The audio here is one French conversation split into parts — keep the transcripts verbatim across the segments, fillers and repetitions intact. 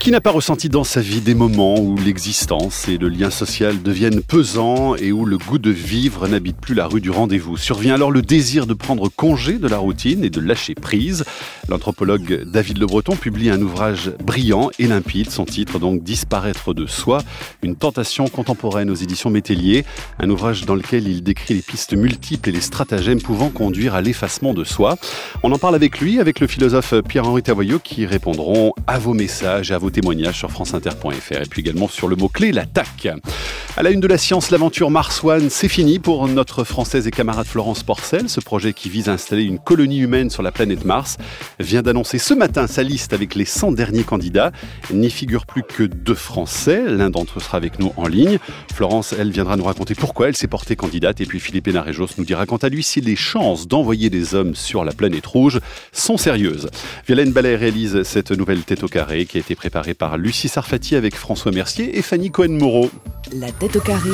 Qui n'a pas ressenti dans sa vie des moments où l'existence et le lien social deviennent pesants et où le goût de vivre n'habite plus la rue du rendez-vous? Survient alors le désir de prendre congé de la routine et de lâcher prise. L'anthropologue David Le Breton publie un ouvrage brillant et limpide, son titre donc « Disparaître de soi », une tentation contemporaine aux éditions Métellier, un ouvrage dans lequel il décrit les pistes multiples et les stratagèmes pouvant conduire à l'effacement de soi. On en parle avec lui, avec le philosophe Pierre-Henri Tavoyot, qui répondront à vos messages et à vos témoignages sur franceinter point f r et puis également sur le mot-clé, l'attaque. À la une de la science, l'aventure Mars One, c'est fini pour notre française et camarade Florence Porcel. Ce projet qui vise à installer une colonie humaine sur la planète Mars vient d'annoncer ce matin sa liste avec les cent derniers candidats. N'y figurent plus que deux Français, l'un d'entre eux sera avec nous en ligne. Florence, elle viendra nous raconter pourquoi elle s'est portée candidate et puis Philippe Hénarejos nous dira quant à lui si les chances d'envoyer des hommes sur la planète rouge sont sérieuses. Violaine Ballet réalise cette nouvelle tête au carré qui a été préparée par Lucie Sarfati avec François Mercier et Fanny Cohen-Moreau. La tête au carré,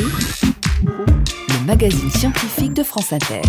le magazine scientifique de France Inter.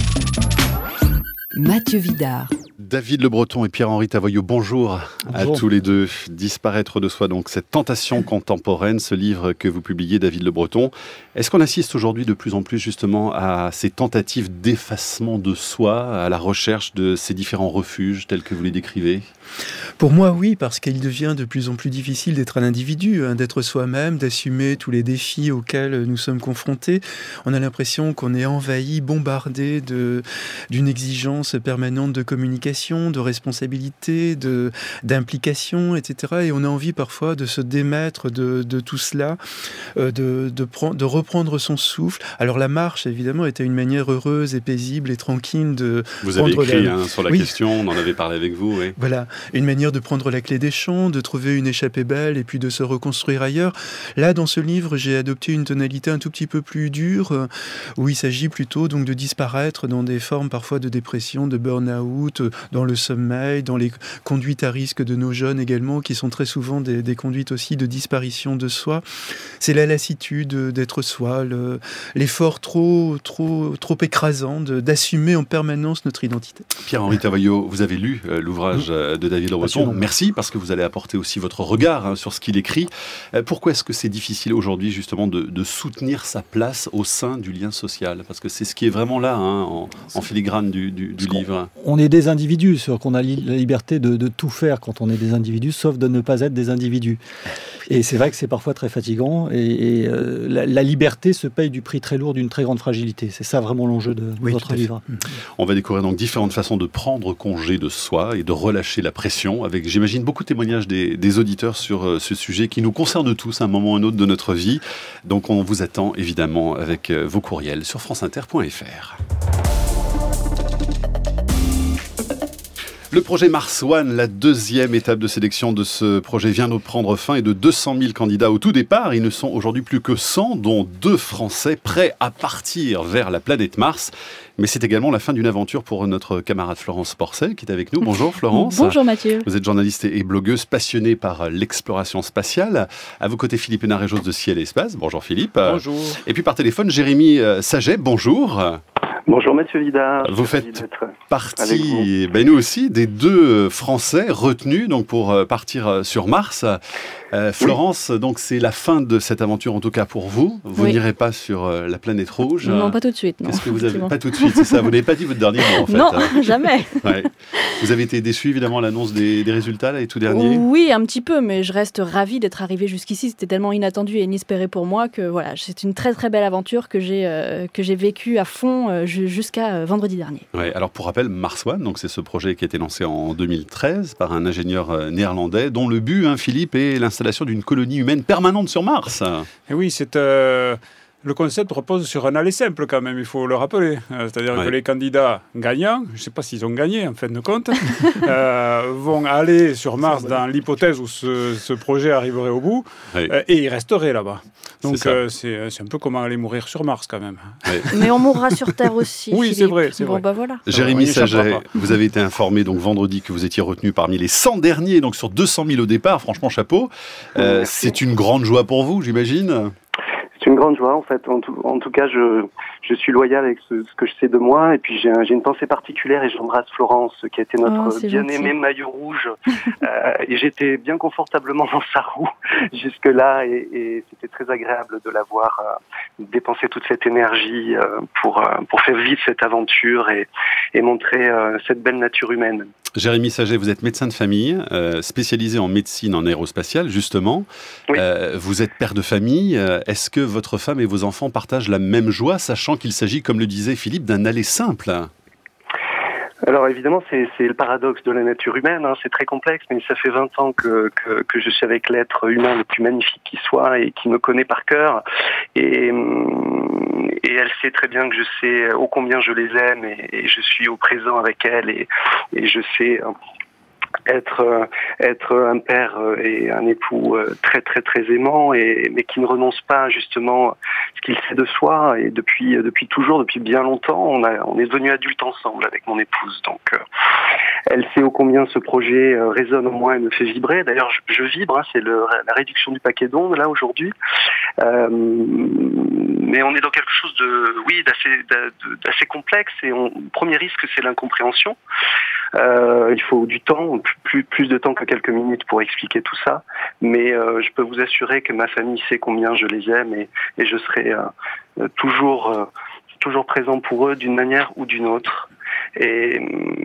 Mathieu Vidard. David Le Breton et Pierre-Henri Tavoyot, bonjour, bonjour à tous les deux. Disparaître de soi, donc cette tentation contemporaine, ce livre que vous publiez, David Le Breton. Est-ce qu'on assiste aujourd'hui de plus en plus justement à ces tentatives d'effacement de soi, à la recherche de ces différents refuges tels que vous les décrivez ? Pour moi, oui, parce qu'il devient de plus en plus difficile d'être un individu, hein, d'être soi-même, d'assumer tous les défis auxquels nous sommes confrontés. On a l'impression qu'on est envahi, bombardé de, d'une exigence permanente de communication, de responsabilité, de, d'implication, et cetera. Et on a envie parfois de se démettre de, de tout cela, euh, de, de, pre- de reprendre son souffle. Alors la marche, évidemment, était une manière heureuse et paisible et tranquille de vous avez prendre écrit la... hein, sur la oui. question, on en avait parlé avec vous. Oui. Voilà, une manière de prendre la clé des champs, de trouver une échappée belle et puis de se reconstruire ailleurs. Là, dans ce livre, j'ai adopté une tonalité un tout petit peu plus dure, euh, où il s'agit plutôt donc de disparaître dans des formes parfois de dépression, de burn-out, euh, dans le sommeil, dans les conduites à risque de nos jeunes également, qui sont très souvent des, des conduites aussi de disparition de soi. C'est la lassitude d'être soi, le, l'effort trop, trop, trop écrasant de, d'assumer en permanence notre identité. Pierre-Henri Tavoyot, vous avez lu euh, l'ouvrage euh, de David Le Breton. Merci, parce que vous allez apporter aussi votre regard hein, sur ce qu'il écrit. Euh, pourquoi est-ce que c'est difficile aujourd'hui justement de, de soutenir sa place au sein du lien social ? Parce que c'est ce qui est vraiment là, hein, en, en filigrane du, du, du livre. On est des individus, c'est-à-dire qu'on a li- la liberté de, de tout faire quand on est des individus, sauf de ne pas être des individus. Et c'est vrai que c'est parfois très fatigant, et, et euh, la, la liberté se paye du prix très lourd d'une très grande fragilité. C'est ça vraiment l'enjeu de oui, votre livre. On va découvrir donc différentes façons de prendre congé de soi et de relâcher la pression, avec, j'imagine, beaucoup de témoignages des, des auditeurs sur euh, ce sujet qui nous concerne tous à un moment ou à un autre de notre vie. Donc on vous attend évidemment avec euh, vos courriels sur franceinter point f r. Le projet Mars One, la deuxième étape de sélection de ce projet vient de prendre fin et de deux cent mille candidats au tout départ. Ils ne sont aujourd'hui plus que cent, dont deux Français prêts à partir vers la planète Mars. Mais c'est également la fin d'une aventure pour notre camarade Florence Porcel qui est avec nous. Bonjour Florence. Bonjour Mathieu. Vous êtes journaliste et blogueuse passionnée par l'exploration spatiale. À vos côtés, Philippe Hénarejos de Ciel et Espace. Bonjour Philippe. Bonjour. Et puis par téléphone, Jérémy Saget. Bonjour. Bonjour Mathieu Vidard. Vous faites partie, ben nous aussi, des deux Français retenus donc pour partir sur Mars. Euh, Florence, oui. Donc c'est la fin de cette aventure en tout cas pour vous. Vous oui. n'irez pas sur euh, la planète rouge. Non, pas tout de suite. Non. Qu'est-ce que vous avez Pas tout de suite, c'est ça. Vous n'avez pas dit votre dernier mot en fait. Non, hein. jamais. Ouais. Vous avez été déçu évidemment à l'annonce des, des résultats là, les tout derniers. Oui, un petit peu, mais je reste ravie d'être arrivée jusqu'ici. C'était tellement inattendu et inespéré pour moi que voilà, c'est une très très belle aventure que j'ai euh, que j'ai vécue à fond euh, jusqu'à euh, vendredi dernier. Ouais. Alors pour rappel, Mars One, donc c'est ce projet qui a été lancé en deux mille treize par un ingénieur euh, néerlandais dont le but, hein, Philippe, est l'installation d'une colonie humaine permanente sur Mars. Et oui, c'est euh, le concept repose sur un aller simple quand même, il faut le rappeler. Euh, c'est-à-dire ouais. que les candidats gagnants, je ne sais pas s'ils ont gagné en fin de compte, euh, vont aller sur Mars dans l'hypothèse où ce, ce projet arriverait au bout, ouais. euh, et ils resteraient là-bas. Donc c'est, euh, c'est, c'est un peu comment aller mourir sur Mars quand même. Ouais. Mais on mourra sur Terre aussi. Oui, Philippe. c'est vrai. C'est bon, vrai. Bah voilà. Jérémy Saget, vous avez été informé donc vendredi que vous étiez retenu parmi les cent derniers, donc sur deux cent mille au départ. Franchement, chapeau. Euh, c'est une grande joie pour vous, j'imagine. C'est une grande grande joie, en fait. En tout, en tout cas, je, je suis loyal avec ce, ce que je sais de moi. Et puis, j'ai, un, j'ai une pensée particulière et j'embrasse Florence, qui a été notre oh, bien-aimé maillot rouge. euh, et j'étais bien confortablement dans sa roue jusque-là. Et, et c'était très agréable de la voir euh, dépenser toute cette énergie euh, pour, euh, pour faire vivre cette aventure et, et montrer euh, cette belle nature humaine. Jérémy Saget, vous êtes médecin de famille, euh, spécialisé en médecine en aérospatiale, justement. Oui. Euh, vous êtes père de famille. Euh, est-ce que votre femme et vos enfants partagent la même joie, sachant qu'il s'agit, comme le disait Philippe, d'un aller simple ? Alors évidemment, c'est, c'est le paradoxe de la nature humaine, hein. C'est très complexe, mais ça fait vingt ans que, que, que je suis avec l'être humain le plus magnifique qui soit et qui me connaît par cœur. Et, et elle sait très bien que je sais ô combien je les aime et, et je suis au présent avec elle et, et je sais être euh, être un père euh, et un époux euh, très très très aimant et mais qui ne renonce pas justement à ce qu'il sait de soi et depuis euh, depuis toujours depuis bien longtemps on a on est devenus adultes ensemble avec mon épouse donc euh, elle sait ô combien ce projet euh, résonne en moi et me fait vibrer. D'ailleurs je, je vibre, hein, c'est le, la réduction du paquet d'ondes là aujourd'hui. Euh, mais on est dans quelque chose de oui d'assez d'assez complexe et on, le premier risque c'est l'incompréhension. Euh, il faut du temps, plus, plus de temps que quelques minutes pour expliquer tout ça. Mais euh, je peux vous assurer que ma famille sait combien je les aime et, et je serai euh, toujours, euh, toujours présent pour eux d'une manière ou d'une autre. Et,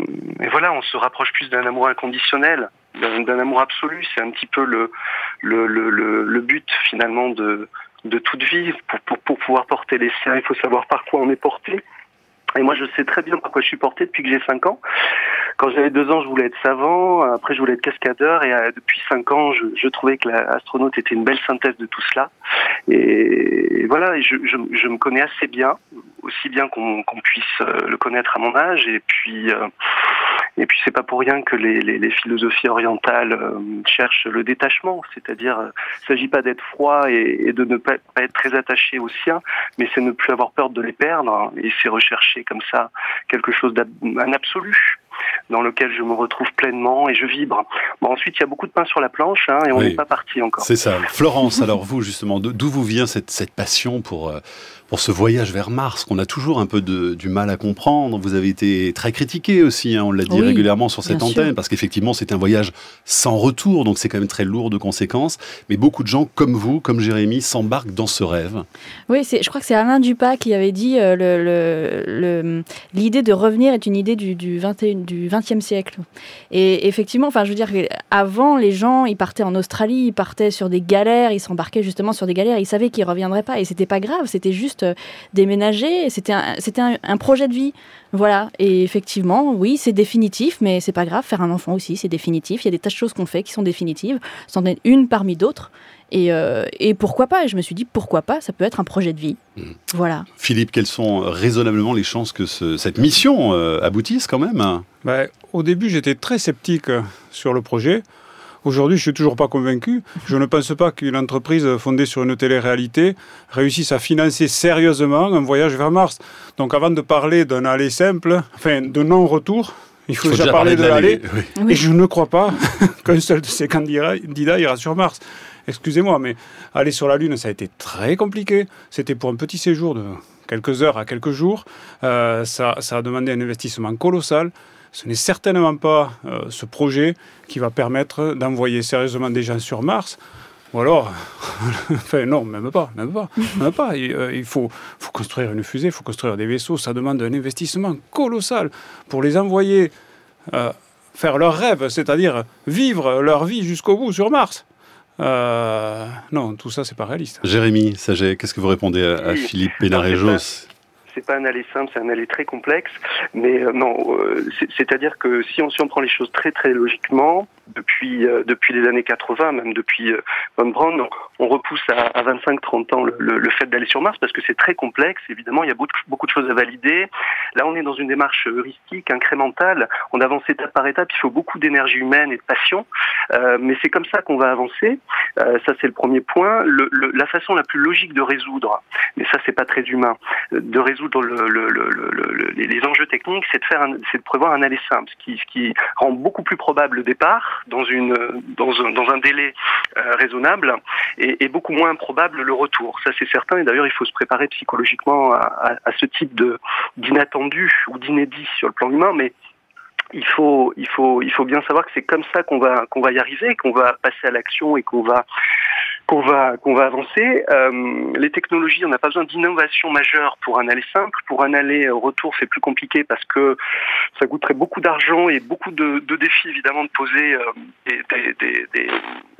et voilà, on se rapproche plus d'un amour inconditionnel, d'un, d'un amour absolu. C'est un petit peu le, le, le, le, le but finalement de, de toute vie. Pour, pour, pour pouvoir porter les siens, il faut savoir par quoi on est porté. Et moi, je sais très bien par quoi je suis porté depuis que j'ai cinq ans. Quand j'avais deux ans, je voulais être savant. Après, je voulais être cascadeur. Et euh, depuis cinq ans, je, je trouvais que l'astronaute était une belle synthèse de tout cela. Et, et voilà, et je, je, je me connais assez bien, aussi bien qu'on, qu'on puisse euh, le connaître à mon âge. Et puis, euh, et puis, c'est pas pour rien que les, les, les philosophies orientales euh, cherchent le détachement. C'est-à-dire, euh, il s'agit pas d'être froid et, et de ne pas, pas être très attaché aux siens, mais c'est ne plus avoir peur de les perdre. Et c'est rechercher comme ça quelque chose d'un absolu dans lequel je me retrouve pleinement et je vibre. Bon, ensuite, il y a beaucoup de pain sur la planche hein, et on n'est oui, pas parti encore. C'est ça. Florence, alors vous, justement, d'où vous vient cette, cette passion pour, pour ce voyage vers Mars qu'on a toujours un peu de, du mal à comprendre? Vous avez été très critiqué aussi, hein, on l'a dit oui, régulièrement sur cette antenne, sûr. Parce qu'effectivement, c'est un voyage sans retour, donc c'est quand même très lourd de conséquences. Mais beaucoup de gens, comme vous, comme Jérémy, s'embarquent dans ce rêve. Oui, c'est, je crois que c'est Alain Dupas qui avait dit euh, le, le, le, l'idée de revenir est une idée du, du, vingt et un, du vingtième siècle. Et effectivement, enfin, je veux dire, avant, les gens, ils partaient en Australie, ils partaient sur des galères, ils s'embarquaient justement sur des galères, ils savaient qu'ils ne reviendraient pas. Et c'était pas grave, c'était juste euh, déménager, c'était, un, c'était un, un projet de vie. Voilà, et effectivement, oui, c'est définitif, mais c'est pas grave, faire un enfant aussi, c'est définitif. Il y a des tas de choses qu'on fait qui sont définitives, c'en est une parmi d'autres. Et, euh, et pourquoi pas? Et je me suis dit, pourquoi pas? Ça peut être un projet de vie. Mmh. Voilà. Philippe, quelles sont raisonnablement les chances que ce, cette mission euh, aboutisse quand même? Ben, au début, j'étais très sceptique sur le projet. Aujourd'hui, je ne suis toujours pas convaincu. Je ne pense pas qu'une entreprise fondée sur une télé-réalité réussisse à financer sérieusement un voyage vers Mars. Donc avant de parler d'un aller simple, enfin de non-retour, il faut, il faut déjà, déjà parler, parler de l'aller. Oui. Oui. Et je ne crois pas qu'un seul de ces candidats ira sur Mars. Excusez-moi, mais aller sur la Lune, ça a été très compliqué. C'était pour un petit séjour de quelques heures à quelques jours. Euh, ça, ça a demandé un investissement colossal. Ce n'est certainement pas euh, ce projet qui va permettre d'envoyer sérieusement des gens sur Mars. Ou alors, enfin non, même pas, même pas, même pas. Il, euh, il faut, faut construire une fusée, il faut construire des vaisseaux. Ça demande un investissement colossal pour les envoyer euh, faire leur rêve, c'est-à-dire vivre leur vie jusqu'au bout sur Mars. Euh, non, tout ça, c'est pas réaliste. Jérémy Saget, qu'est-ce que vous répondez à, à oui. Philippe Pénarejos? C'est pas un aller simple, c'est un aller très complexe, mais euh, non, euh, c'est, c'est-à-dire que si on, si on prend les choses très très logiquement, depuis euh, depuis les années quatre-vingts, même depuis euh, Von Braun, on repousse à, à vingt-cinq trente ans le, le, le fait d'aller sur Mars parce que c'est très complexe. Évidemment, il y a beaucoup, beaucoup de choses à valider. Là, on est dans une démarche heuristique, incrémentale. On avance étape par étape. Il faut beaucoup d'énergie humaine et de passion, euh, mais c'est comme ça qu'on va avancer. Euh, ça, c'est le premier point. Le, le, la façon la plus logique de résoudre, mais ça, c'est pas très humain, de résoudre résoudre le, le, le, le, le, les enjeux techniques, c'est de faire, un, c'est de prévoir un aller simple, ce qui, ce qui rend beaucoup plus probable le départ dans une, dans un, dans un délai euh, raisonnable et, et beaucoup moins probable le retour. Ça c'est certain. Et d'ailleurs, il faut se préparer psychologiquement à, à, à ce type de d'inattendu ou d'inédit sur le plan humain, mais il faut, il faut, il faut bien savoir que c'est comme ça qu'on va, qu'on va y arriver, qu'on va passer à l'action et qu'on va, qu'on va, qu'on va avancer. Euh, les technologies, on n'a pas besoin d'innovation majeure pour un aller simple. Pour un aller retour, c'est plus compliqué parce que ça coûterait beaucoup d'argent et beaucoup de, de défis évidemment de poser euh, des, des, des, des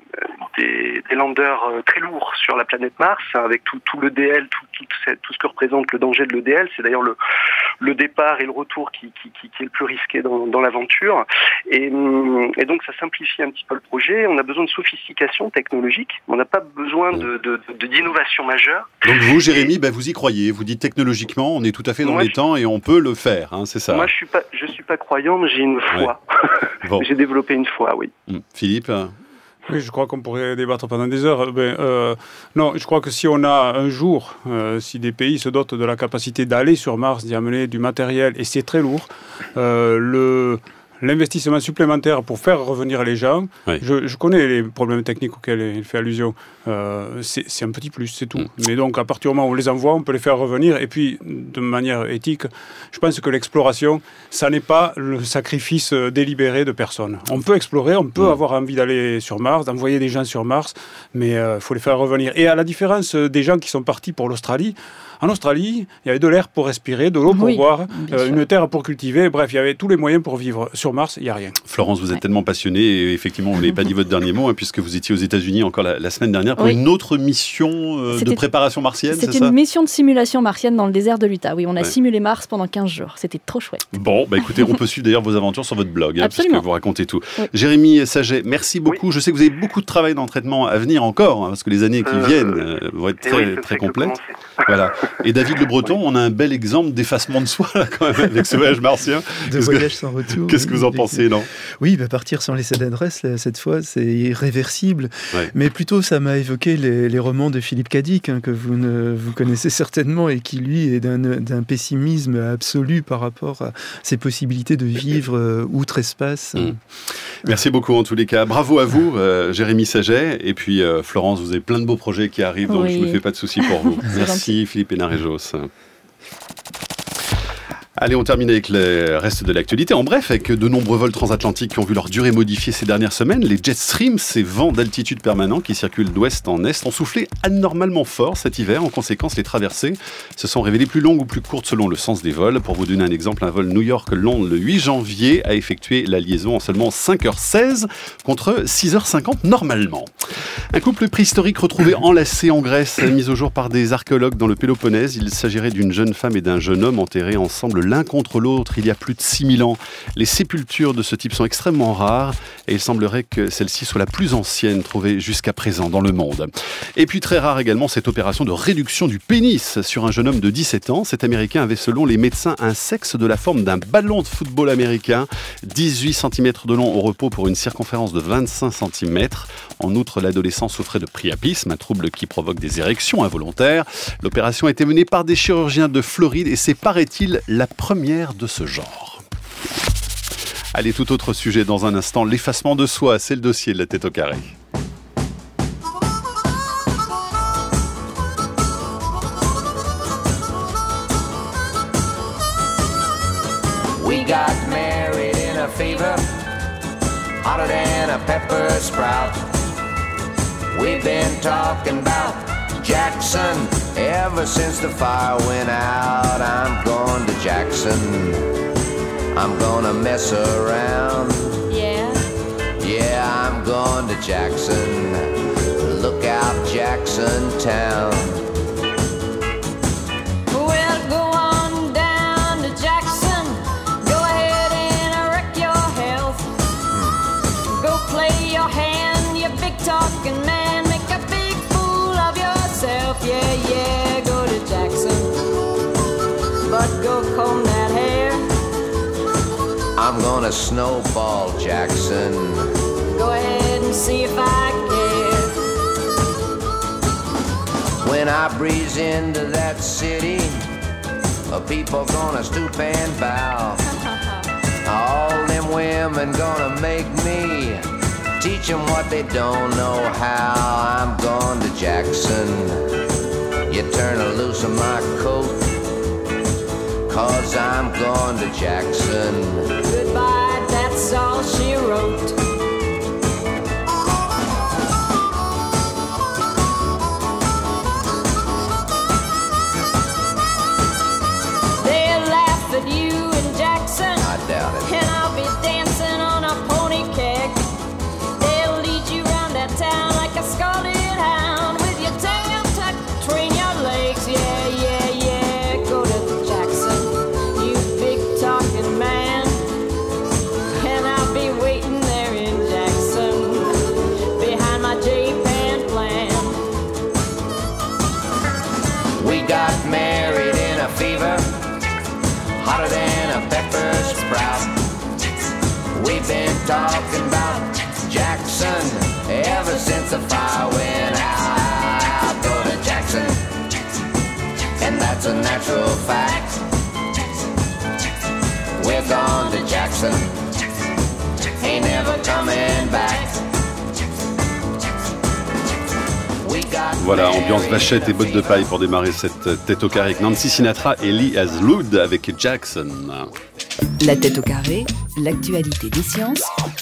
Des, des landers très lourds sur la planète Mars, avec tout, tout le D L, tout, tout, tout ce que représente le danger de l'E D L. C'est d'ailleurs le, le départ et le retour qui, qui, qui, qui est le plus risqué dans, dans l'aventure. Et, et donc ça simplifie un petit peu le projet. On a besoin de sophistication technologique. On n'a pas besoin de, de, de, d'innovation majeure. Donc vous, Jérémy, ben vous y croyez. Vous dites technologiquement, on est tout à fait dans moi, les je... temps et on peut le faire, hein, c'est ça. Moi, je suis pas, je suis pas croyant, mais j'ai une foi. Ouais. Bon. J'ai développé une foi, oui. Mmh. Philippe. Oui, je crois qu'on pourrait débattre pendant des heures. Ben, euh, non, je crois que si on a un jour, euh, si des pays se dotent de la capacité d'aller sur Mars, d'y amener du matériel, et c'est très lourd, euh, le... l'investissement supplémentaire pour faire revenir les gens, oui. je, je connais les problèmes techniques auxquels il fait allusion, euh, c'est, c'est un petit plus, c'est tout. Mm. Mais donc, à partir du moment où on les envoie, on peut les faire revenir. Et puis, de manière éthique, je pense que l'exploration, ça n'est pas le sacrifice délibéré de personne. On peut explorer, on peut mm. avoir envie d'aller sur Mars, d'envoyer des gens sur Mars, mais il euh, faut les faire revenir. Et à la différence des gens qui sont partis pour l'Australie, en Australie, il y avait de l'air pour respirer, de l'eau pour oui, boire, euh, une terre pour cultiver. Bref, il y avait tous les moyens pour vivre. Sur Mars, il n'y a rien. Florence, vous êtes ouais. tellement passionnée. Et effectivement, vous n'avez pas dit votre dernier mot, hein, puisque vous étiez aux États-Unis encore la, la semaine dernière pour oui. une autre mission euh, de préparation martienne, c'est ça ? C'était une mission de simulation martienne dans le désert de l'Utah. Oui, on a ouais. simulé Mars pendant quinze jours. C'était trop chouette. Bon, bah écoutez, on peut suivre d'ailleurs vos aventures sur votre blog, hein, puisque vous racontez tout. Oui. Jérémy Saget, merci beaucoup. Oui. Je sais que vous avez beaucoup de travail d'entraînement à venir encore, hein, parce que les années qui euh, viennent euh, vont être très, oui, très complètes. Voilà. Et David Le Breton, on a un bel exemple d'effacement de soi là, quand même, avec ce voyage martien. De Qu'est-ce voyage que... sans retour. Qu'est-ce que vous en pensez, non ? Oui, bah partir sans laisser d'adresse, là, cette fois, c'est irréversible. Ouais. Mais plutôt, ça m'a évoqué les, les romans de Philippe Cadic, hein, que vous, ne, vous connaissez certainement, et qui, lui, est d'un, d'un pessimisme absolu par rapport à ses possibilités de vivre euh, outre-espace. Mmh. Merci beaucoup, en tous les cas. Bravo à vous, euh, Jérémy Saget. Et puis, euh, Florence, vous avez plein de beaux projets qui arrivent, donc oui. je ne me fais pas de soucis pour vous. Merci, Philippe Hénard-Réjos. Allez, on termine avec le reste de l'actualité. En bref, avec de nombreux vols transatlantiques qui ont vu leur durée modifiée ces dernières semaines, les jet streams, ces vents d'altitude permanents qui circulent d'ouest en est, ont soufflé anormalement fort cet hiver. En conséquence, les traversées se sont révélées plus longues ou plus courtes selon le sens des vols. Pour vous donner un exemple, un vol New York-Londres le huit janvier a effectué la liaison en seulement cinq heures seize contre six heures cinquante normalement. Un couple préhistorique retrouvé enlacé en Grèce, mis au jour par des archéologues dans le Péloponnèse. Il s'agirait d'une jeune femme et d'un jeune homme enterrés ensemble l'un contre l'autre il y a plus de six mille ans. Les sépultures de ce type sont extrêmement rares et il semblerait que celle-ci soit la plus ancienne trouvée jusqu'à présent dans le monde. Et puis très rare également cette opération de réduction du pénis sur un jeune homme de dix-sept ans. Cet Américain avait selon les médecins un sexe de la forme d'un ballon de football américain, dix-huit centimètres de long au repos pour une circonférence de vingt-cinq centimètres. En outre, l'adolescent souffrait de priapisme, un trouble qui provoque des érections involontaires. L'opération a été menée par des chirurgiens de Floride et c'est, paraît-il, la première de ce genre. Allez, tout autre sujet dans un instant, l'effacement de soi, c'est le dossier de la tête au carré. We got married in a fever, hotter than a pepper sprout. We've been talking about Jackson ever since the fire went out. I'm going to Jackson, I'm gonna mess around. Yeah, yeah, I'm going to Jackson, look out Jackson Town. Well, go on down to Jackson, go ahead and wreck your health. Hmm. Go play your hand, you big talking man, make a big fool of yourself. Yeah, yeah, go to Jackson, but go comb that hair. I'm gonna snowball Jackson, go ahead and see if I care. When I breeze into that city, of people gonna stoop and bow. All them women gonna make me teach them what they don't know how. I'm going to Jackson. You turn loose of my coat, cause I'm going to Jackson. Goodbye, that's all she wrote. They'll laugh at you in Jackson, I doubt it. and I'll be dancing on a pony keg. They'll lead you round that town like a scalded hound, with your tail tucked between your legs. Yeah, yeah, yeah, go to Jackson, you big talking man, and I'll be waiting there in Jackson, behind my J-Pan plan. We got married in a fever, hotter than a pepper sprout. We've been talking about Jackson ever since the fire went out. I'll go to Jackson, and that's a natural fact. We're gone to Jackson, ain't never coming back. Voilà, ambiance vachette et bottes de paille pour démarrer cette tête au carré avec Nancy Sinatra et Lee Hazlood avec Jackson. La tête au carré, l'actualité des sciences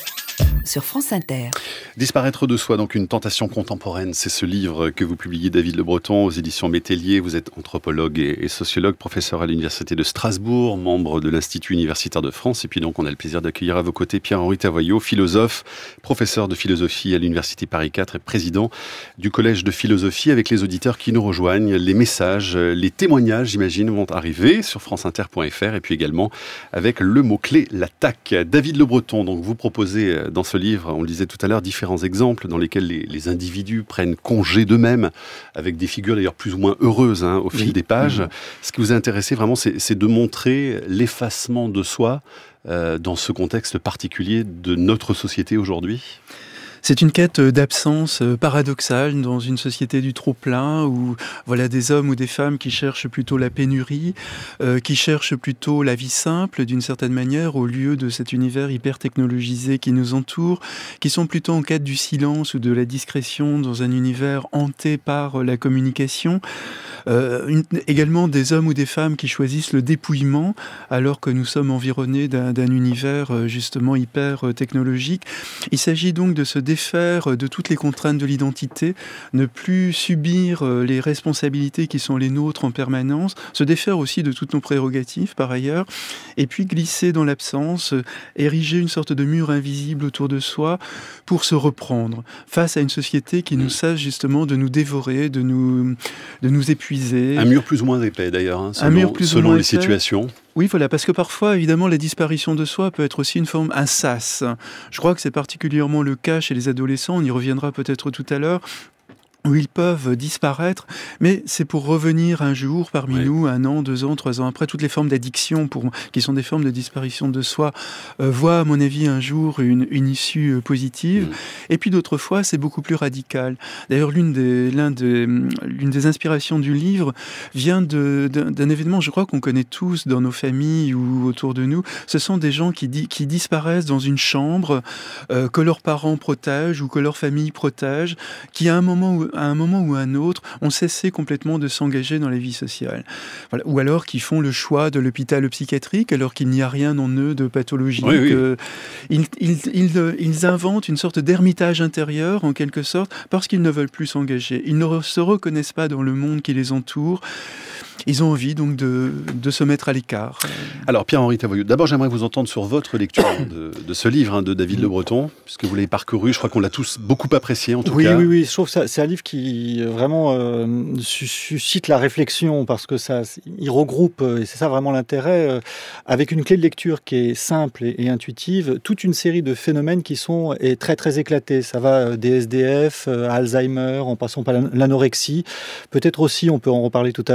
sur France Inter. Disparaître de soi, donc une tentation contemporaine, c'est ce livre que vous publiez, David Le Breton, aux éditions Métellier. Vous êtes anthropologue et, et sociologue, professeur à l'Université de Strasbourg, membre de l'Institut universitaire de France. Et puis donc, on a le plaisir d'accueillir à vos côtés Pierre-Henri Tavoyot, philosophe, professeur de philosophie à l'Université Paris quatre et président du Collège de philosophie. Avec les auditeurs qui nous rejoignent, les messages, les témoignages, j'imagine, vont arriver sur franceinter point f r et puis également avec le mot-clé l'attaque. David Le Breton, donc vous proposez dans ce livre, on le disait tout à l'heure, différents exemples dans lesquels les, les individus prennent congé d'eux-mêmes, avec des figures d'ailleurs plus ou moins heureuses hein, au fil oui. des pages. Mmh. Ce qui vous a intéressé vraiment, c'est, c'est de montrer l'effacement de soi euh, dans ce contexte particulier de notre société aujourd'hui. C'est une quête d'absence paradoxale dans une société du trop-plein où voilà des hommes ou des femmes qui cherchent plutôt la pénurie, euh, qui cherchent plutôt la vie simple d'une certaine manière au lieu de cet univers hyper technologisé qui nous entoure, qui sont plutôt en quête du silence ou de la discrétion dans un univers hanté par la communication. Euh, une, également des hommes ou des femmes qui choisissent le dépouillement alors que nous sommes environnés d'un, d'un univers justement hyper technologique. Il s'agit donc de se défaire de toutes les contraintes de l'identité, ne plus subir les responsabilités qui sont les nôtres en permanence, se défaire aussi de toutes nos prérogatives par ailleurs, et puis glisser dans l'absence, ériger une sorte de mur invisible autour de soi pour se reprendre face à une société qui nous cesse justement de nous dévorer, de nous, de nous épuiser. Un mur plus ou moins épais d'ailleurs, hein, selon, un mur plus selon ou moins les épais. situations. Oui, voilà, parce que parfois, évidemment, la disparition de soi peut être aussi une forme, un sas. Je crois que c'est particulièrement le cas chez les adolescents, on y reviendra peut-être tout à l'heure, où ils peuvent disparaître, mais c'est pour revenir un jour parmi oui. nous, un an, deux ans, trois ans après. Toutes les formes d'addiction, pour, qui sont des formes de disparition de soi, euh, voient, à mon avis, un jour une, une issue euh, positive. Mmh. Et puis d'autres fois, c'est beaucoup plus radical. D'ailleurs, l'une des, l'un des, l'une des inspirations du livre vient de, d'un, d'un événement, je crois qu'on connaît tous dans nos familles ou autour de nous. Ce sont des gens qui, di, qui disparaissent dans une chambre euh, que leurs parents protègent ou que leur famille protège, qui à un moment où à un moment ou à un autre, ont cessé complètement de s'engager dans la vie sociale. Voilà. Ou alors qu'ils font le choix de l'hôpital psychiatrique alors qu'il n'y a rien en eux de pathologique. Oui, oui. Euh, ils, ils, ils, ils inventent une sorte d'ermitage intérieur, en quelque sorte, parce qu'ils ne veulent plus s'engager. Ils ne se reconnaissent pas dans le monde qui les entoure. Ils ont envie donc de, de se mettre à l'écart. Alors Pierre-Henri Tavoyot, d'abord j'aimerais vous entendre sur votre lecture de, de ce livre hein, de David Le Breton, puisque vous l'avez parcouru, je crois qu'on l'a tous beaucoup apprécié en tout oui, cas. Oui, oui, je trouve que ça, c'est un livre qui vraiment euh, suscite la réflexion, parce que ça, il regroupe, et c'est ça vraiment l'intérêt, euh, avec une clé de lecture qui est simple et, et intuitive, toute une série de phénomènes qui sont et très très éclatés. Ça va des S D F, euh, Alzheimer, en passant par l'anorexie, peut-être aussi, on peut en reparler tout à l'heure, du djihadisme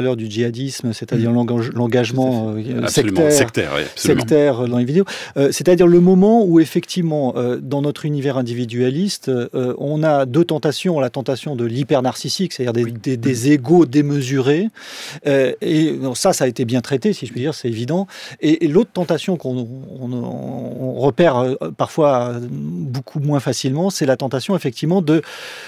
djihadisme, c'est-à-dire l'engage- l'engagement euh, Absolument, sectaire, sectaire, oui, absolument. sectaire dans les vidéos. Euh, c'est-à-dire le moment où effectivement, euh, dans notre univers individualiste, euh, on a deux tentations. La tentation de l'hyper-narcissique, c'est-à-dire des, des, des égos démesurés. Euh, et non, ça, ça a été bien traité, si je puis dire, c'est évident. Et, et l'autre tentation qu'on on, on repère euh, parfois beaucoup moins facilement, c'est la tentation effectivement de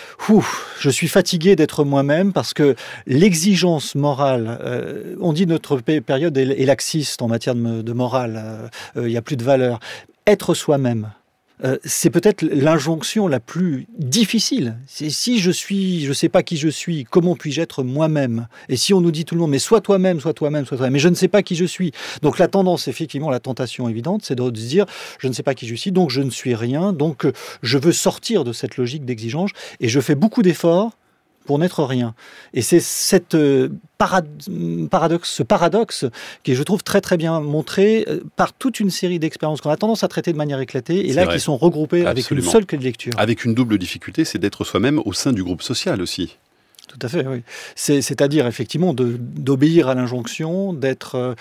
Ouf, je suis fatigué d'être moi-même parce que l'exigence morale, euh, on dit notre période est, est laxiste en matière de, de morale, il euh, n'y a plus de valeur. Être soi-même, euh, c'est peut-être l'injonction la plus difficile. C'est si je suis, je ne sais pas qui je suis, comment puis-je être moi-même? Et si on nous dit tout le monde, mais sois toi-même, sois toi-même, sois toi-même, mais je ne sais pas qui je suis. Donc la tendance, effectivement, la tentation évidente, c'est de se dire, je ne sais pas qui je suis, donc je ne suis rien, donc je veux sortir de cette logique d'exigence, et je fais beaucoup d'efforts pour n'être rien. Et c'est cette euh, parad- paradoxe, ce paradoxe qui est, je trouve, très très bien montré euh, par toute une série d'expériences qu'on a tendance à traiter de manière éclatée, et C'est là vrai. qui sont regroupées avec Absolument. une seule clé de lecture. Avec une double difficulté, c'est d'être soi-même au sein du groupe social aussi. Tout à fait, oui. C'est, c'est-à-dire, effectivement, de, d'obéir à l'injonction, d'être,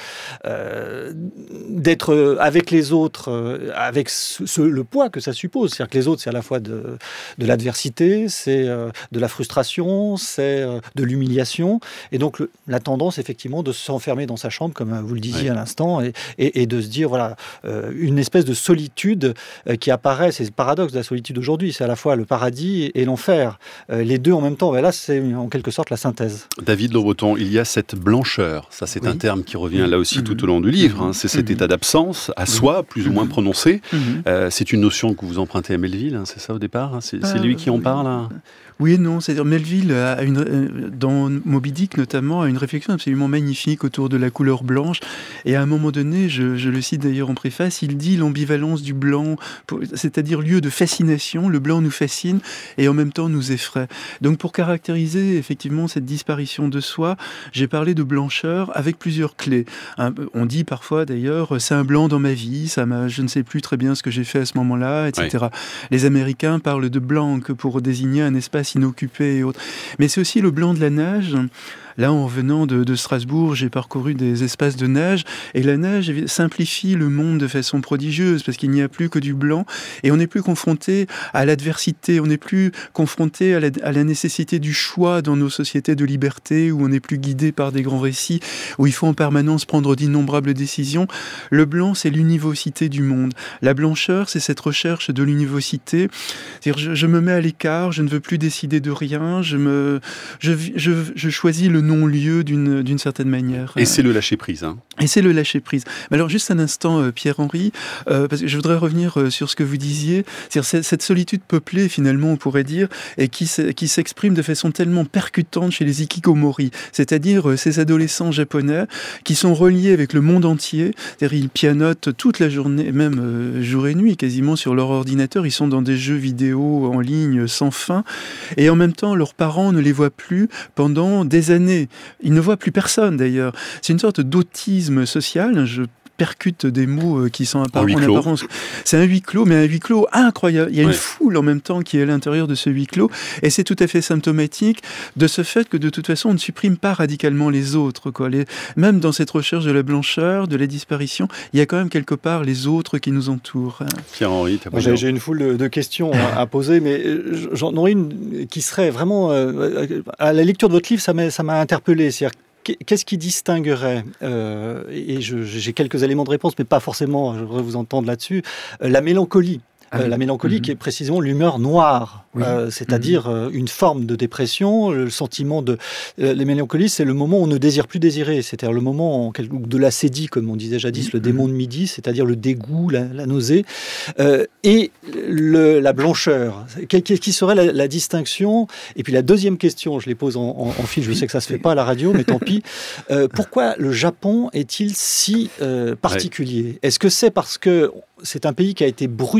euh, d'être avec les autres, euh, avec ce, ce- le poids que ça suppose. C'est-à-dire que les autres, c'est à la fois de, de l'adversité, c'est euh, de la frustration, c'est euh, de l'humiliation. Et donc, le- la tendance, effectivement, de s'enfermer dans sa chambre, comme vous le disiez Oui. à l'instant, et, et, et de se dire, voilà, euh, une espèce de solitude euh, qui apparaît. C'est le paradoxe de la solitude aujourd'hui. C'est à la fois le paradis et, et l'enfer. Euh, les deux en même temps. Et là, c'est en quelque sorte la synthèse. David Le Breton, il y a cette blancheur, ça c'est Oui. un terme qui revient là aussi Mhm. tout au long du livre, hein. C'est cet Mhm. état d'absence, à soi, plus ou moins prononcé. Mhm. Euh, c'est une notion que vous empruntez à Melville, hein, c'est ça au départ, hein. C'est, c'est Ah, lui qui en oui. parle hein. Oui et non, c'est-à-dire Melville, a une, euh, dans Moby Dick notamment, a une réflexion absolument magnifique autour de la couleur blanche. Et à un moment donné, je, je le cite d'ailleurs en préface, il dit l'ambivalence du blanc, pour- c'est-à-dire lieu de fascination, le blanc nous fascine et en même temps nous effraie. Donc pour caractériser effectivement cette disparition de soi, j'ai parlé de blancheur avec plusieurs clés. Un- on dit parfois d'ailleurs, c'est un blanc dans ma vie, ça m'a, je ne sais plus très bien ce que j'ai fait à ce moment-là, et cetera. Les Américains parlent de blanc pour désigner un espace inoccupé et autres. Mais c'est aussi le blanc de la nage. Là, en venant de, de Strasbourg, j'ai parcouru des espaces de nage, et la nage simplifie le monde de façon prodigieuse, parce qu'il n'y a plus que du blanc, et on n'est plus confronté à l'adversité, on n'est plus confronté à la, à la nécessité du choix dans nos sociétés de liberté, où on n'est plus guidé par des grands récits, où il faut en permanence prendre d'innombrables décisions. Le blanc, c'est l'univocité du monde. La blancheur, c'est cette recherche de l'univocité. C'est-à-dire, je, je me mets à l'écart, je ne veux plus décider de rien, je, me, je, je, je choisis le non-lieu d'une, d'une certaine manière. Et c'est le lâcher-prise. Hein. Et c'est le lâcher-prise. Mais alors, juste un instant, euh, Pierre-Henri, euh, parce que je voudrais revenir euh, sur ce que vous disiez. C'est-à-dire cette, cette solitude peuplée, finalement, on pourrait dire, et qui, se- qui s'exprime de façon tellement percutante chez les ikikomori, c'est-à-dire euh, ces adolescents japonais qui sont reliés avec le monde entier. C'est-à-dire, ils pianotent toute la journée, même euh, jour et nuit, quasiment sur leur ordinateur. Ils sont dans des jeux vidéo en ligne sans fin. Et en même temps, leurs parents ne les voient plus pendant des années. Ils ne voient plus personne d'ailleurs. C'est une sorte d'autisme social. Je percute des mots qui sont appar- En huis en clos. apparence. C'est un huis clos, mais un huis clos incroyable. Il y a Ouais. une foule en même temps qui est à l'intérieur de ce huis clos, et c'est tout à fait symptomatique de ce fait que de toute façon on ne supprime pas radicalement les autres, quoi. Les- même dans cette recherche de la blancheur, de la disparition, il y a quand même quelque part les autres qui nous entourent. Pierre-Henri, t'as pas Moi, j'ai, dit- j'ai une foule de, de questions à, à poser, mais euh, j'en aurais une qui serait vraiment... euh, à la lecture de votre livre, ça m'a, ça m'a interpellé. C'est-à-dire, qu'est-ce qui distinguerait, euh, et je, j'ai quelques éléments de réponse, mais pas forcément, je voudrais vous entendre là-dessus, euh, la mélancolie. Ah Euh, oui. la mélancolie Mhm. qui est précisément l'humeur noire, Oui. euh, c'est-à-dire euh, une forme de dépression, le sentiment de... Euh, les mélancolies, c'est le moment où on ne désire plus désirer, c'est-à-dire le moment en quel- de l'acédie, comme on disait jadis, le Mhm. démon de midi, c'est-à-dire le dégoût, la, la nausée, euh, et le, la blancheur. Quelle, quelle qui serait la, la distinction? Et puis la deuxième question, je les pose en, en, en fil, je sais que ça se fait pas à la radio, mais tant pis. Euh, pourquoi le Japon est-il si euh, particulier? Est-ce que c'est parce que c'est un pays qui a été brutalement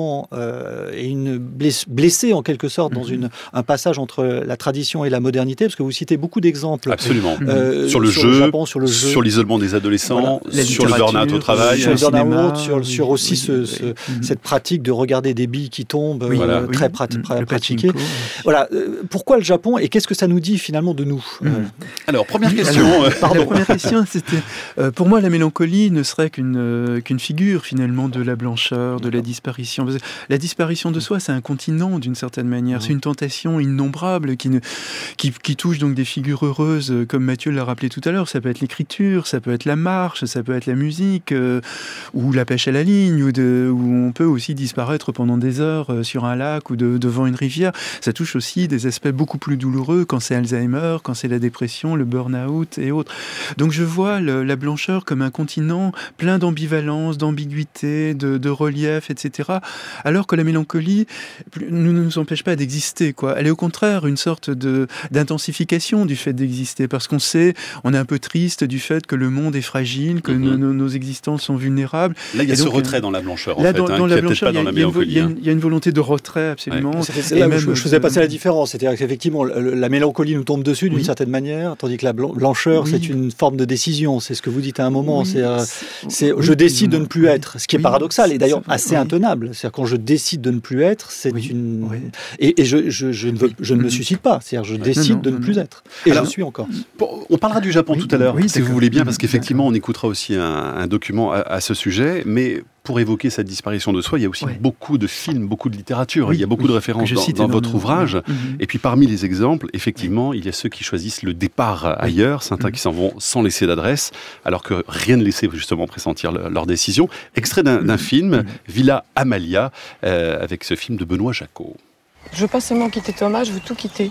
justement euh, est une bless- blessée en quelque sorte dans une, un passage entre la tradition et la modernité, parce que vous citez beaucoup d'exemples. Absolument. Euh, sur le sur jeu, le Japon, sur le jeu, sur l'isolement des adolescents, Voilà. sur le burn-out au travail. sur le cinéma, burn-out, sur, oui, sur aussi oui, ce, oui, ce, oui. cette pratique de regarder des billes qui tombent, Oui, euh, voilà. très oui. prati- Mm. pra- Le pratiquée. pachinko. Voilà. Euh, pourquoi le Japon et qu'est-ce que ça nous dit finalement de nous Mm. euh, Alors, première Oui, question. alors, euh, La Pardon. première question, c'était euh, pour moi la mélancolie ne serait qu'une euh, qu'une figure finalement de la blancheur, de la disparition. Parce que la disparition de soi, c'est un continent d'une certaine manière. C'est une tentation innombrable qui, ne, qui qui touche donc des figures heureuses, euh, comme Mathieu l'a rappelé tout à l'heure. Ça peut être l'écriture, ça peut être la marche, ça peut être la musique, euh, ou la pêche à la ligne, ou de, où on peut aussi disparaître pendant des heures euh, sur un lac ou de, devant une rivière. Ça touche aussi des aspects beaucoup plus douloureux quand c'est Alzheimer, quand c'est la dépression, le burn-out et autres. Donc je vois le, la blancheur comme un continent plein d'ambivalence, d'ambiguïté, de, de relief, et cetera. Alors que la mélancolie ne nous empêche pas d'exister, quoi. Elle est au contraire une sorte de, d'intensification du fait d'exister, parce qu'on sait, on est un peu triste du fait que le monde est fragile, que Mm-hmm. nos, nos, nos existences sont vulnérables. Là, il y a Et ce donc, retrait euh, dans la blancheur, en Là, fait, dans, hein, dans qui la est peut-être blancheur, pas il y, dans a- la il y a une vo- il y a mélancolie. une- il y a une volonté de retrait, absolument. C'est c'est Et là où même je ne faisais de- passer la différence. C'est-à-dire qu'effectivement, le- la mélancolie nous tombe dessus d'une Oui. certaine manière, tandis que la blan- blancheur, Oui. c'est une forme de décision. C'est ce que vous dites à un moment. Oui, c'est, euh, c'est oui, je décide de plus ou ne plus moins. être, ce qui est Oui, paradoxal et d'ailleurs c'est vrai, assez oui. intenable. C'est-à-dire quand je décide de ne plus être, c'est Oui, une oui. et, et je, je, je ne, veux- je ne me Mhm. suicide pas. C'est-à-dire je décide non, de ne non, plus non. être et Alors, je suis encore. Bon, on parlera du Japon Oui, tout à l'heure, oui, si vous d'accord. voulez bien, parce Mhm, qu'effectivement, d'accord. on écoutera aussi un, un document à, à ce sujet. Mais pour évoquer cette disparition de soi, il y a aussi Ouais. beaucoup de films, beaucoup de littérature. Oui, il y a beaucoup oui, de que références je dans, cite dans votre énormément. ouvrage. Mhm. Et puis parmi les exemples, effectivement, il y a ceux qui choisissent le départ ailleurs, certains Mhm. qui s'en vont sans laisser d'adresse, alors que rien ne laissait justement pressentir le- leur décision. Extrait d'un, d'un film, Villa Amalia, euh, avec ce film de Benoît Jacot. Je veux pas seulement quitter Thomas, je veux tout quitter.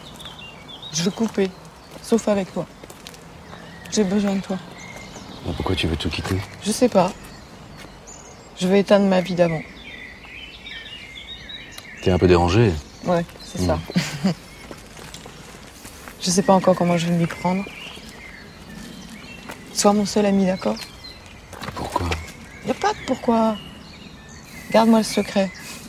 Je veux couper, sauf avec toi. J'ai besoin de toi. Pourquoi tu veux tout quitter? Je sais pas. Je veux éteindre ma vie d'avant. T'es un peu dérangé. Ouais, c'est Mm. ça. Je sais pas encore comment je vais m'y prendre. Sois mon seul ami, d'accord? Pourquoi? Y a pas de pourquoi. Garde-moi le secret.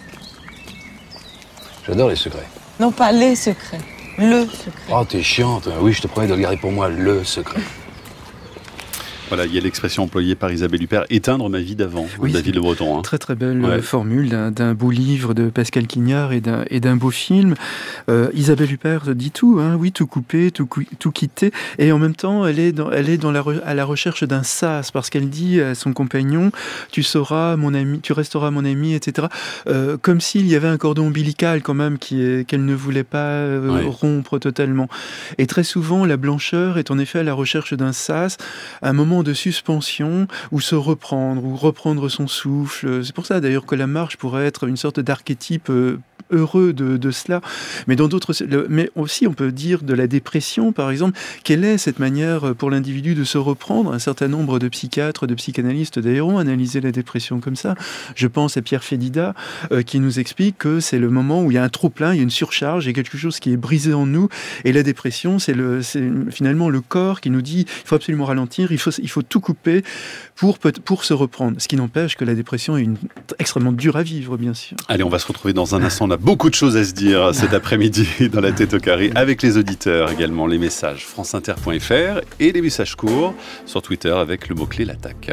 J'adore les secrets. Non, pas les secrets. Le secret. Oh, t'es chiante. Oui, je te promets de le garder pour moi, le secret. Voilà, il y a l'expression employée par Isabelle Huppert, éteindre ma vie d'avant, Oui, David Le Breton. Hein. Très très belle Ouais. euh, formule d'un, d'un beau livre de Pascal Quignard et d'un, et d'un beau film. Euh, Isabelle Huppert dit tout, hein, oui, tout couper, tout, cou- tout quitter, et en même temps, elle est, dans, elle est dans la re- à la recherche d'un sas, parce qu'elle dit à son compagnon, tu seras mon ami, tu resteras mon ami, et cetera. Euh, comme s'il y avait un cordon ombilical quand même qui est, qu'elle ne voulait pas euh, Ouais. rompre totalement. Et très souvent, la blancheur est en effet à la recherche d'un sas, un moment de suspension où se reprendre, ou reprendre son souffle. C'est pour ça d'ailleurs que la marche pourrait être une sorte d'archétype euh, heureux de, de cela. Mais dans d'autres, le- mais aussi on peut dire de la dépression, par exemple. Quelle est cette manière pour l'individu de se reprendre? Un certain nombre de psychiatres, de psychanalystes d'ailleurs ont analysé la dépression comme ça. Je pense à Pierre Fédida euh, qui nous explique que c'est le moment où il y a un trop-plein, il y a une surcharge, il y a quelque chose qui est brisé en nous. Et la dépression, c'est, le, c'est finalement le corps qui nous dit il faut absolument ralentir, il faut, il faut tout couper pour, pour se reprendre. Ce qui n'empêche que la dépression est une, extrêmement dure à vivre, bien sûr. Allez, on va se retrouver dans un instant. On a beaucoup de choses à se dire cet après-midi dans la tête au carré, avec les auditeurs également, les messages franceinter point f r et les messages courts sur Twitter avec le mot-clé l'attaque.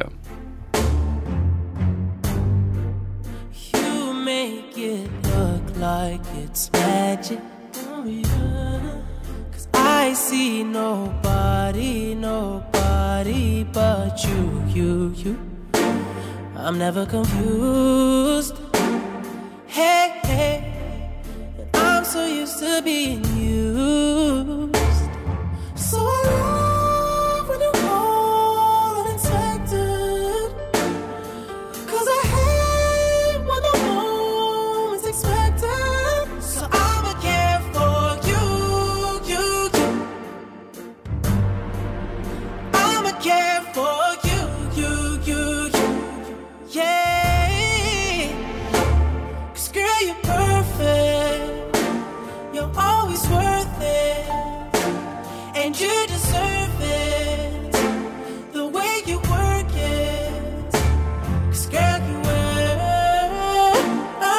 You make it look like it's magic. Oh, yeah. 'Cause I see nobody, nobody but you, you, you. I'm never confused. Hey, hey. And I'm so used to being used. So I love when you call unexpected. 'Cause I hate when the moment's expected. So I'ma care for you, you, you. I'ma care for you, you, you, you. Yeah. 'Cause girl, you're perfect. You're always worth it. And you deserve it. The way you work it. 'Cause girl, you work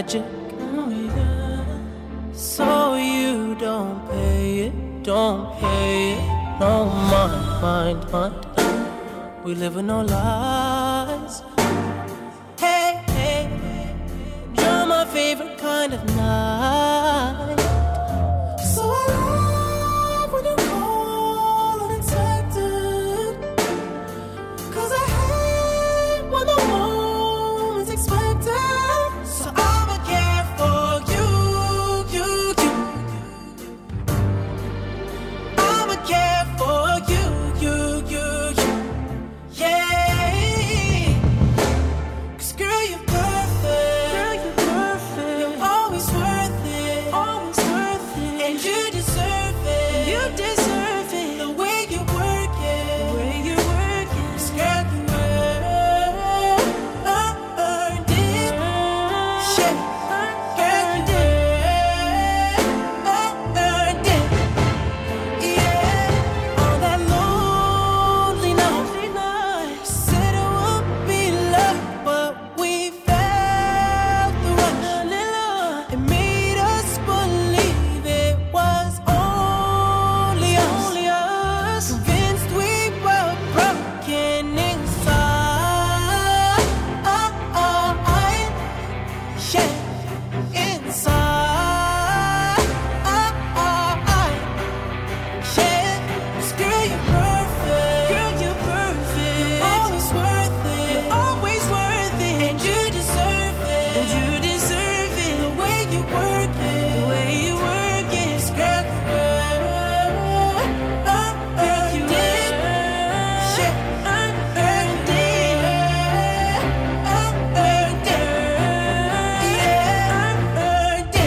magic. Oh, yeah. So you don't pay it, don't pay it. No mind, mind, mind. We live with no lies. Hey, hey, you're my favorite kind of night. So I love when you call unexpected. Cause I hate when the moment's expected. So I'ma care for you, you, you. I'ma care for you, you, you, you. Yeah. Cause girl, you're perfect. Girl, you're perfect. You're always worth it. Always worth it. And you deserve it. You deserve it. The way you work it. The way you work it. Cause girl, you earned, earned it. Yeah. Earned it. Earned it. Yeah. On that lonely night, said it would be love, but we felt the rush. It made us believe it was only us. Convinced we were broken inside. Yeah, inside. Yeah, 'cause girl, you're perfect. Girl, you're perfect. You're always worth it. You're always worth it. And you deserve it. And you deserve it. The way you work it. The way you work it. 'Cause girl, you earned, earned it. Yeah, earned it. Earned it. Yeah, earned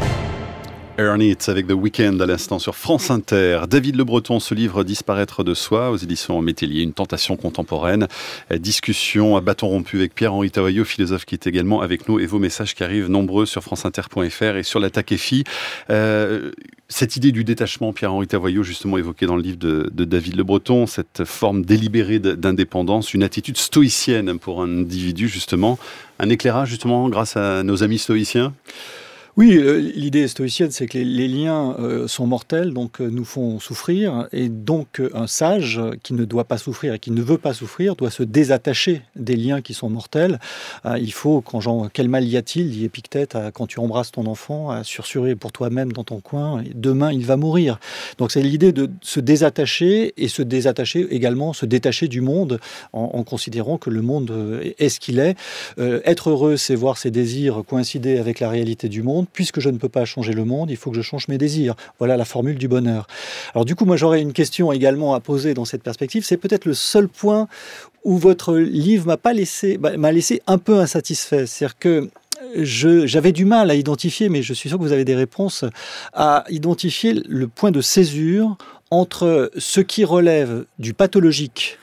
it. Earn It avec The Weeknd à l'instant sur France Inter. David Le Breton, ce livre Disparaître de soi aux éditions Métellier, une tentation contemporaine. Euh, Discussion à bâton rompu avec Pierre-Henri Tavaillot, philosophe qui est également avec nous, et vos messages qui arrivent nombreux sur franceinter point f r et sur l'attaque F I. Euh, cette idée du détachement, Pierre-Henri Tavaillot, justement évoquée dans le livre de, de David Le Breton, cette forme délibérée d- d'indépendance, une attitude stoïcienne pour un individu, justement. Un éclairage, justement, grâce à nos amis stoïciens. Oui, euh, l'idée stoïcienne, c'est que les, les liens euh, sont mortels, donc euh, nous font souffrir, et donc euh, un sage qui ne doit pas souffrir et qui ne veut pas souffrir doit se désattacher des liens qui sont mortels. Euh, il faut, quand Jean, quel mal y a-t-il, dit Épictète, à, quand tu embrasses ton enfant, à sursauter pour toi-même dans ton coin, et demain il va mourir. Donc c'est l'idée de se désattacher et se désattacher également, se détacher du monde en, en considérant que le monde euh, est ce qu'il est. Euh, être heureux, c'est voir ses désirs coïncider avec la réalité du monde. Puisque je ne peux pas changer le monde, il faut que je change mes désirs. Voilà la formule du bonheur. Alors du coup, moi j'aurais une question également à poser dans cette perspective. C'est peut-être le seul point où votre livre m'a pas laissé, bah, m'a laissé un peu insatisfait. C'est-à-dire que je, j'avais du mal à identifier, mais je suis sûr que vous avez des réponses, à identifier le point de césure entre ce qui relève du pathologique,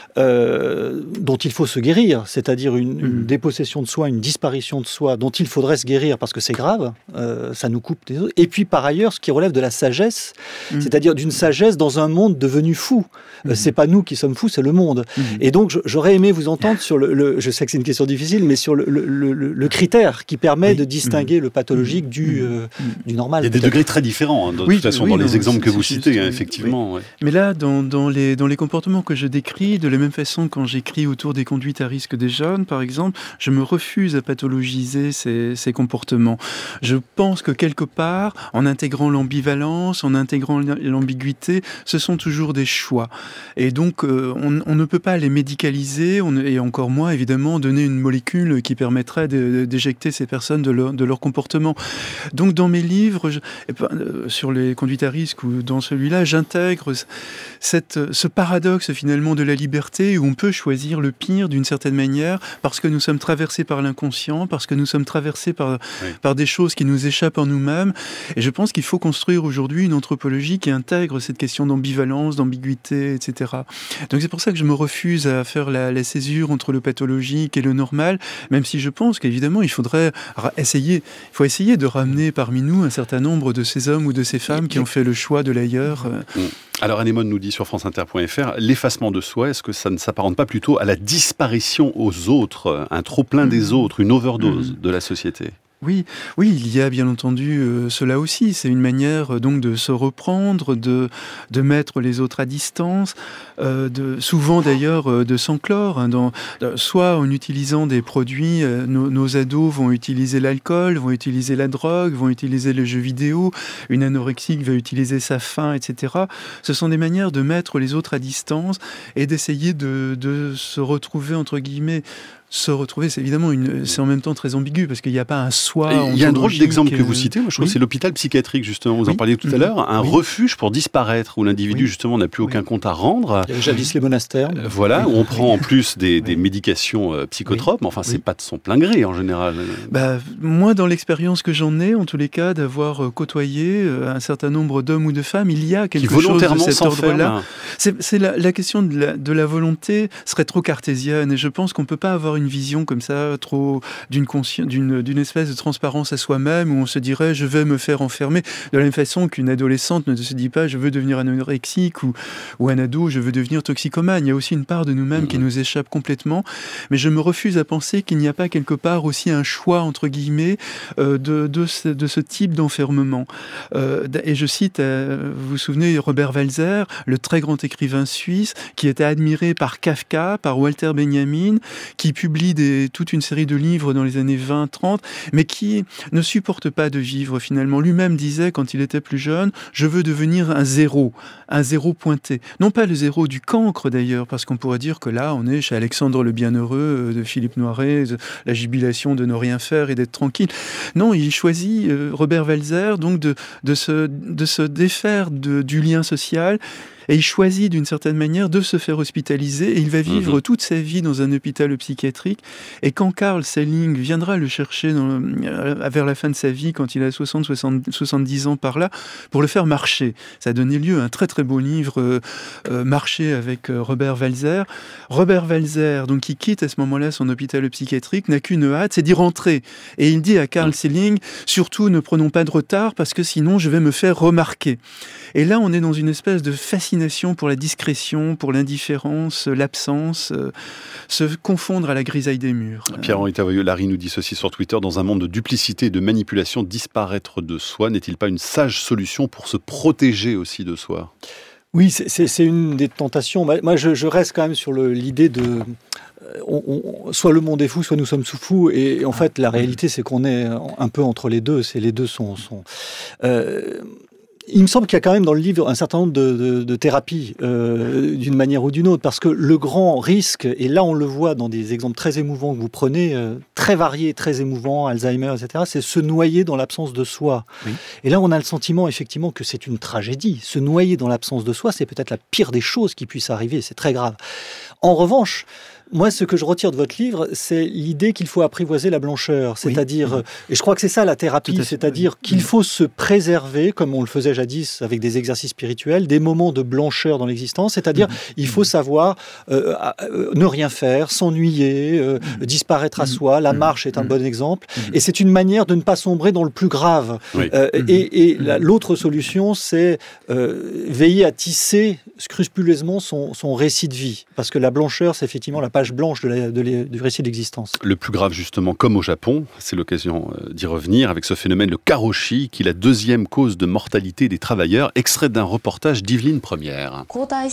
Euh, dont il faut se guérir, c'est-à-dire une, une dépossession de soi, une disparition de soi, dont il faudrait se guérir parce que c'est grave, euh, ça nous coupe des autres. Et puis par ailleurs, ce qui relève de la sagesse, mmh. c'est-à-dire d'une sagesse dans un monde devenu fou. Mmh. Euh, c'est pas nous qui sommes fous, c'est le monde. Mmh. Et donc j'aurais aimé vous entendre sur le, le, je sais que c'est une question difficile, mais sur le, le, le, le critère qui permet oui. de distinguer mmh. le pathologique du, euh, du normal. Il y a des degrés très différents, hein, de oui, toute façon, oui, dans non, les exemples que vous juste, citez, oui, hein, effectivement. Oui. Ouais. Mais là, dans, dans, les, dans les comportements que je décris, de la même façon quand j'écris autour des conduites à risque des jeunes, par exemple, je me refuse à pathologiser ces, ces comportements. Je pense que quelque part, en intégrant l'ambivalence, en intégrant l'ambiguïté, ce sont toujours des choix. Et donc, euh, on, on ne peut pas les médicaliser, on, et encore moins, évidemment, donner une molécule qui permettrait de, d'éjecter ces personnes de leur, de leur comportement. Donc, dans mes livres, je, euh, sur les conduites à risque ou dans celui-là, j'intègre cette, ce paradoxe, finalement, de la liberté où on peut choisir le pire d'une certaine manière parce que nous sommes traversés par l'inconscient, parce que nous sommes traversés par, oui. par des choses qui nous échappent en nous-mêmes. Et je pense qu'il faut construire aujourd'hui une anthropologie qui intègre cette question d'ambivalence, d'ambiguïté, et cetera. Donc c'est pour ça que je me refuse à faire la, la césure entre le pathologique et le normal, même si je pense qu'évidemment il faudrait essayer, il faut essayer de ramener parmi nous un certain nombre de ces hommes ou de ces femmes qui ont fait le choix de l'ailleurs. Mmh. Alors Anémone nous dit sur franceinter point f r, l'effacement de soi, est-ce que ça ne s'apparente pas plutôt à la disparition aux autres, un trop-plein mmh. des autres, une overdose mmh. de la société ? Oui, oui, il y a bien entendu euh, cela aussi. C'est une manière euh, donc de se reprendre, de, de mettre les autres à distance, euh, de, souvent d'ailleurs euh, de s'enclore. Hein, dans, de, soit en utilisant des produits, euh, nos, nos ados vont utiliser l'alcool, vont utiliser la drogue, vont utiliser les jeux vidéo, une anorexique va utiliser sa faim, et cetera. Ce sont des manières de mettre les autres à distance et d'essayer de, de se retrouver, entre guillemets, se retrouver, c'est évidemment une, c'est en même temps très ambigu parce qu'il n'y a pas un soi. Il y a un drôle d'exemple que vous euh, citez, moi je trouve oui. que c'est l'hôpital psychiatrique justement, vous Oui. en parliez tout à Mhm. l'heure, un Oui. refuge pour disparaître où l'individu Oui. justement n'a plus aucun Oui. compte à rendre. Il y avait jadis les monastères. Euh, Voilà, où on prend en plus des, des médications euh, psychotropes, mais enfin c'est Oui. pas de son plein gré en général. Bah, moi, dans l'expérience que j'en ai, en tous les cas, d'avoir euh, côtoyé euh, un certain nombre d'hommes ou de femmes, il y a Qui quelque chose de volontairement cet s'enferment. ordre-là. C'est, c'est la, la question de la, de la volonté serait trop cartésienne et je pense qu'on peut pas avoir une vision comme ça trop d'une consci... d'une, d'une espèce de transparence à soi-même où on se dirait je vais me faire enfermer de la même façon qu'une adolescente ne se dit pas je veux devenir anorexique ou, ou un ado je veux devenir toxicomane. Il y a aussi une part de nous-mêmes mmh. qui nous échappe complètement, mais je me refuse à penser qu'il n'y a pas quelque part aussi un choix entre guillemets euh, de, de, ce, de ce type d'enfermement. Euh, et je cite, euh, vous vous souvenez, Robert Walser, le très grand écrivain suisse qui était admiré par Kafka, par Walter Benjamin, qui publie des, toute une série de livres dans les années vingt trente, mais qui ne supporte pas de vivre finalement. Lui-même disait quand il était plus jeune, je veux devenir un zéro, un zéro pointé. Non pas le zéro du cancre d'ailleurs, parce qu'on pourrait dire que là on est chez Alexandre le Bienheureux de Philippe Noiret, de la jubilation de ne rien faire et d'être tranquille. Non, il choisit, euh, Robert Walser, donc de, de, se, de se défaire de, du lien social. Et il choisit d'une certaine manière de se faire hospitaliser et il va vivre mmh. toute sa vie dans un hôpital psychiatrique. Et quand Carl Selling viendra le chercher dans le, vers la fin de sa vie, quand il a soixante, soixante, soixante-dix ans par là, pour le faire marcher. Ça a donné lieu à un très très beau livre, euh, euh, Marcher avec euh, Robert Walser. Robert Walser, donc qui quitte à ce moment-là son hôpital psychiatrique, n'a qu'une hâte, c'est d'y rentrer. Et il dit à Carl Selling, surtout ne prenons pas de retard parce que sinon je vais me faire remarquer. Et là on est dans une espèce de fascination pour la discrétion, pour l'indifférence, l'absence, euh, se confondre à la grisaille des murs. Pierre-Henri Tavoyeux-Larry nous dit ceci sur Twitter, dans un monde de duplicité et de manipulation, disparaître de soi n'est-il pas une sage solution pour se protéger aussi de soi ? Oui, c'est, c'est, c'est une des tentations. Moi, je, je reste quand même sur le, l'idée de... On, on, soit le monde est fou, soit nous sommes sous-fous. Et en fait, la réalité, c'est qu'on est un peu entre les deux. C'est les deux sont... sont euh, Il me semble qu'il y a quand même dans le livre un certain nombre de, de, de thérapies, euh, d'une manière ou d'une autre, parce que le grand risque, et là on le voit dans des exemples très émouvants que vous prenez, euh, très variés, très émouvants, Alzheimer, et cetera, c'est se noyer dans l'absence de soi. Oui. Et là on a le sentiment effectivement que c'est une tragédie. Se noyer dans l'absence de soi, c'est peut-être la pire des choses qui puissent arriver, c'est très grave. En revanche, moi, ce que je retire de votre livre, c'est l'idée qu'il faut apprivoiser la blancheur. C'est-à-dire, oui. et je crois que c'est ça la thérapie, c'est-à-dire oui. qu'il faut se préserver, comme on le faisait jadis avec des exercices spirituels, des moments de blancheur dans l'existence. C'est-à-dire, mmh. il faut savoir euh, euh, ne rien faire, s'ennuyer, euh, mmh. disparaître à soi. La marche est un mmh. bon exemple. Mmh. Et c'est une manière de ne pas sombrer dans le plus grave. Oui. Euh, mmh. Et, et la, l'autre solution, c'est euh, veiller à tisser scrupuleusement son, son récit de vie. Parce que la blancheur, c'est effectivement la page blanche de la, de la, du récit d'existence. Le plus grave, justement, comme au Japon, c'est l'occasion d'y revenir, avec ce phénomène, le karoshi, qui est la deuxième cause de mortalité des travailleurs, extrait d'un reportage d'Yveline Première.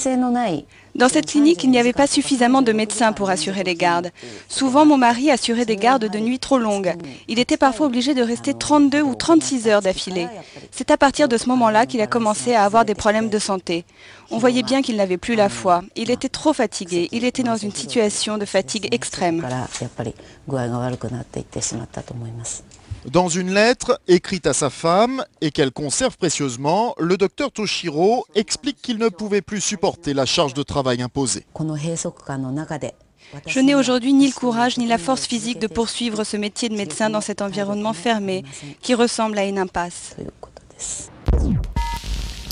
Dans cette clinique, il n'y avait pas suffisamment de médecins pour assurer les gardes. Souvent, mon mari assurait des gardes de nuit trop longues. Il était parfois obligé de rester trente-deux ou trente-six heures d'affilée. C'est à partir de ce moment-là qu'il a commencé à avoir des problèmes de santé. On voyait bien qu'il n'avait plus la foi. Il était trop fatigué. Il était dans une situation de fatigue extrême. Dans une lettre écrite à sa femme et qu'elle conserve précieusement, le docteur Toshiro explique qu'il ne pouvait plus supporter la charge de travail imposée. Je n'ai aujourd'hui ni le courage ni la force physique de poursuivre ce métier de médecin dans cet environnement fermé qui ressemble à une impasse.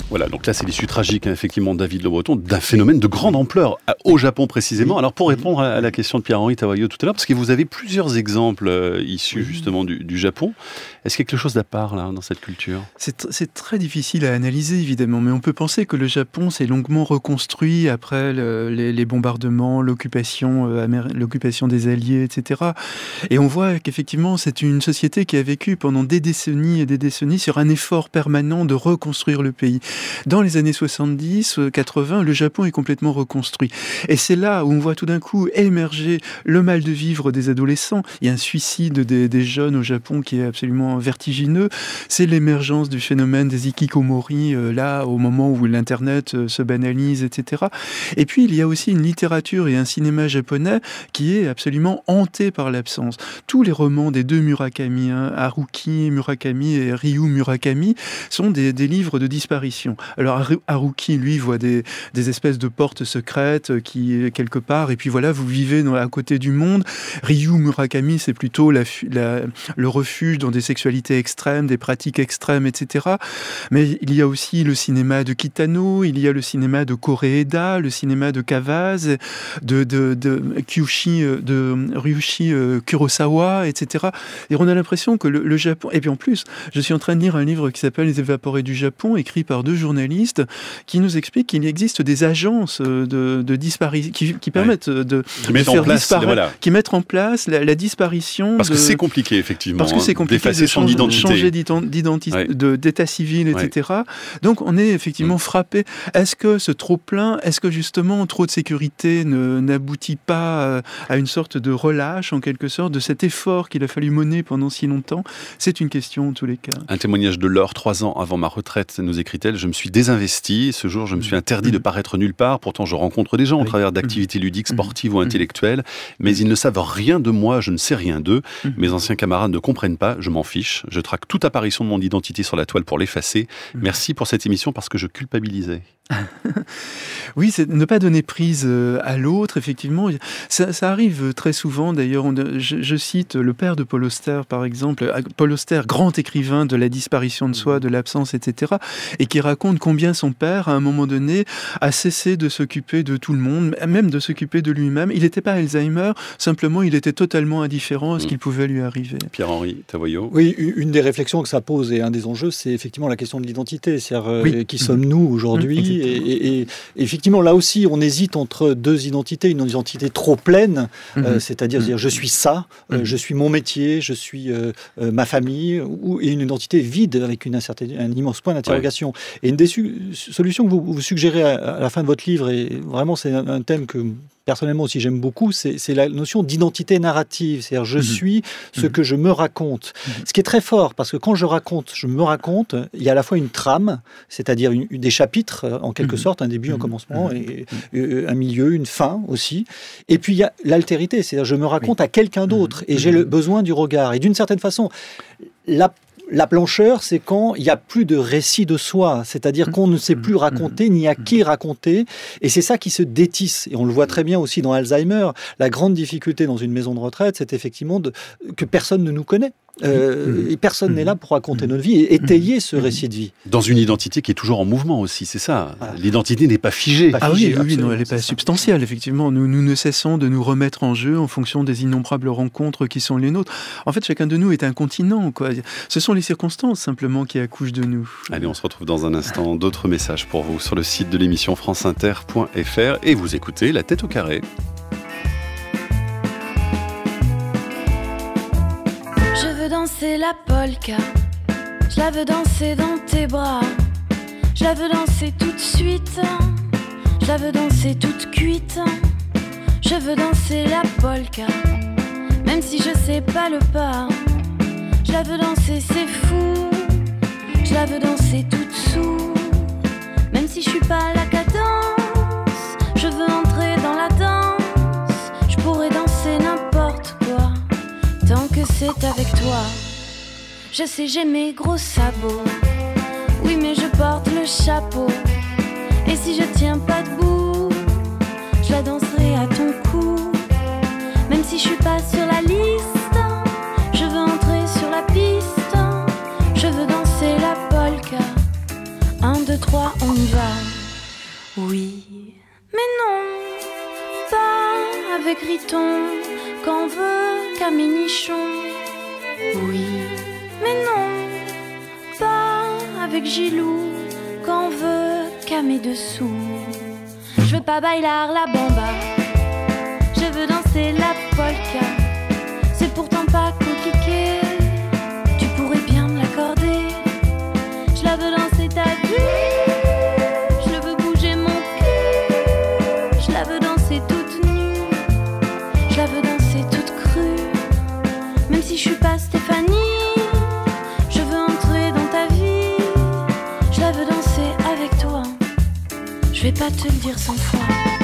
Voilà, donc là c'est l'issue tragique, hein, effectivement, David Le Breton, d'un phénomène de grande ampleur, à- au Japon précisément. Alors pour répondre à, à la question de Pierre-Henri Tavaillot tout à l'heure, parce que vous avez plusieurs exemples euh, issus justement du, du Japon, est-ce qu'il y a quelque chose d'à part là, dans cette culture? C'est, tr- c'est très difficile à analyser, évidemment, mais on peut penser que le Japon s'est longuement reconstruit après le- les, les bombardements, l'occupation, euh, améri- l'occupation des Alliés, et cetera. Et on voit qu'effectivement, c'est une société qui a vécu pendant des décennies et des décennies sur un effort permanent de reconstruire le pays. Dans les années soixante-dix, quatre-vingts, le Japon est complètement reconstruit. Et c'est là où on voit tout d'un coup émerger le mal de vivre des adolescents. Il y a un suicide des, des jeunes au Japon qui est absolument vertigineux. C'est l'émergence du phénomène des hikikomori, euh, là, au moment où l'Internet euh, se banalise, et cetera. Et puis, il y a aussi une littérature et un cinéma japonais qui est absolument hanté par l'absence. Tous les romans des deux Murakami, hein, Haruki Murakami et Ryu Murakami, sont des, des livres de disparition. Alors Haru- Haruki, lui, voit des, des espèces de portes secrètes qui, quelque part, et puis voilà, vous vivez dans, à côté du monde. Ryu Murakami, c'est plutôt la, fu- la, le refuge dans des sexualités extrêmes, des pratiques extrêmes, et cetera. Mais il y a aussi le cinéma de Kitano, il y a le cinéma de Koreeda, le cinéma de Kawase, de, de, de, Kyushi, de Ryushi euh, Kurosawa, et cetera. Et on a l'impression que le, le Japon... Et puis en plus, je suis en train de lire un livre qui s'appelle Les Évaporés du Japon, écrit par deux journalistes, qui nous expliquent qu'il existe des agences de, de disparition, qui, qui permettent de, de Qui mettent en faire place, disparaître, voilà. qui mettent en place la, la disparition... Parce de... que c'est compliqué, effectivement. Parce que c'est hein, compliqué d'effacer de son changer, identité. changer d'ident- d'identité, Ouais. de- d'état civil, et cetera. Donc on est effectivement frappé. Est-ce que ce trop-plein, est-ce que justement trop de sécurité ne- n'aboutit pas euh, à une sorte de relâche, en quelque sorte, de cet effort qu'il a fallu mener pendant si longtemps? C'est une question en tous les cas. Un témoignage de Laure, trois ans avant ma retraite, nous écrit-elle, je me suis désinvesti, ce jour je me suis interdit de paraître nulle part, pourtant je rencontre des gens au travers d'activités ludiques, sportives ou intellectuelles, mais ils ne savent rien de moi, je ne sais rien d'eux, mes anciens camarades ne comprennent pas, je m'en fiche, je traque toute apparition de mon identité sur la toile pour l'effacer, merci pour cette émission parce que je culpabilisais. Oui, c'est ne pas donner prise euh, à l'autre, effectivement. Ça, ça arrive très souvent, d'ailleurs. On- Je, je cite le père de Paul Auster, par exemple. Euh, Paul Auster, grand écrivain de la disparition de soi, de l'absence, et cetera. Et qui raconte combien son père, à un moment donné, a cessé de s'occuper de tout le monde, même de s'occuper de lui-même. Il n'était pas Alzheimer, simplement il était totalement indifférent à ce qui pouvait lui arriver. Pierre-Henri Tavoyot. Oui, une des réflexions que ça pose et un des enjeux, c'est effectivement la question de l'identité. C'est-à-dire, euh, Oui. qui sommes-nous aujourd'hui? Mmh, et, et- et effectivement, là aussi, on hésite entre deux identités. Une identité trop pleine, euh, Mhm. c'est-à-dire dire je suis ça, euh, Mhm. je suis mon métier, je suis euh, euh, ma famille, ou, et une identité vide avec une incertitude, un immense point d'interrogation. Et une des su- solutions que vous, vous suggérez à, à la fin de votre livre, et vraiment c'est un, un thème que personnellement aussi j'aime beaucoup, c'est c'est la notion d'identité narrative. C'est-à-dire je Mhm. suis ce que je me raconte. Ce qui est très fort, parce que quand je raconte, je me raconte, il y a à la fois une trame, c'est-à-dire une- des chapitres, en quelque Mhm. sorte, un début, un commencement, et, euh, un milieu, une fin aussi. Et puis il y a l'altérité, c'est-à-dire je me raconte à quelqu'un d'autre, et j'ai le besoin du regard. Et d'une certaine façon, la La blancheur, c'est quand il n'y a plus de récit de soi, c'est-à-dire qu'on ne sait plus raconter ni à qui raconter, et c'est ça qui se détisse. Et on le voit très bien aussi dans Alzheimer. La grande difficulté dans une maison de retraite, c'est effectivement de, que personne ne nous connaît. Euh, et personne n'est là pour raconter notre vie et étayer ce récit de vie. Dans une identité qui est toujours en mouvement aussi, c'est ça. L'identité n'est pas figée. Ah oui, oui, oui, non, elle n'est pas substantielle, effectivement. Nous, nous ne cessons de nous remettre en jeu en fonction des innombrables rencontres qui sont les nôtres. En fait, chacun de nous est un continent, quoi. Ce sont les circonstances, simplement, qui accouchent de nous. Allez, on se retrouve dans un instant. D'autres messages pour vous sur le site de l'émission franceinter point f r et vous écoutez La Tête au Carré. Je veux danser la polka, je la veux danser dans tes bras, je la veux danser tout de suite, je la veux danser toute cuite, je veux danser la polka, même si je sais pas le pas, je la veux danser c'est fou, je la veux danser toute sous, même si je suis pas la cadence, je veux entrer dans la danse, je pourrais danser n'importe quoi. Tant que c'est avec toi, je sais j'ai mes gros sabots. Oui mais je porte le chapeau. Et si je tiens pas debout, je la danserai à ton cou. Même si je suis pas sur la liste, je veux entrer sur la piste. Je veux danser la polka. Un, deux, deux, trois, on y va. Oui, mais non, pas avec Riton, qu'en veut Caminichon. Oui, mais non, pas avec Gilou, qu'en veut Camé dessous. Je veux pas bailar la bamba, je veux danser la polka. C'est pourtant pas compliqué, tu pourrais bien me l'accorder. Je la veux danser ta vue, je le veux bouger mon cul. Je la veux danser toute nue, je la veux danser toute crue. Même si je suis pas Stéphanie, je veux entrer dans ta vie. Je la veux danser avec toi, je vais pas te le dire cent fois.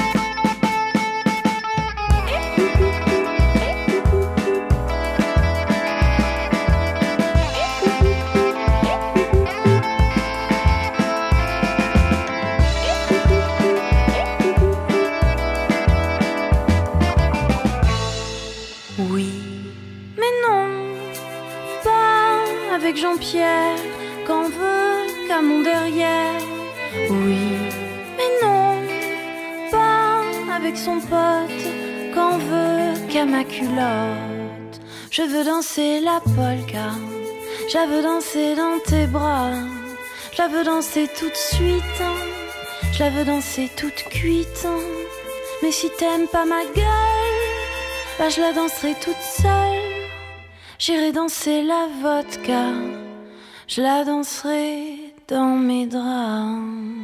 Jean-Pierre, qu'en veut qu'à mon derrière. Oui, mais non, pas avec son pote, qu'en veut qu'à ma culotte. Je veux danser la polka, je la veux danser dans tes bras. Je la veux danser tout de suite, je la veux danser toute cuite. Mais si t'aimes pas ma gueule, bah je la danserai toute seule. J'irai danser la vodka, je la danserai dans mes draps.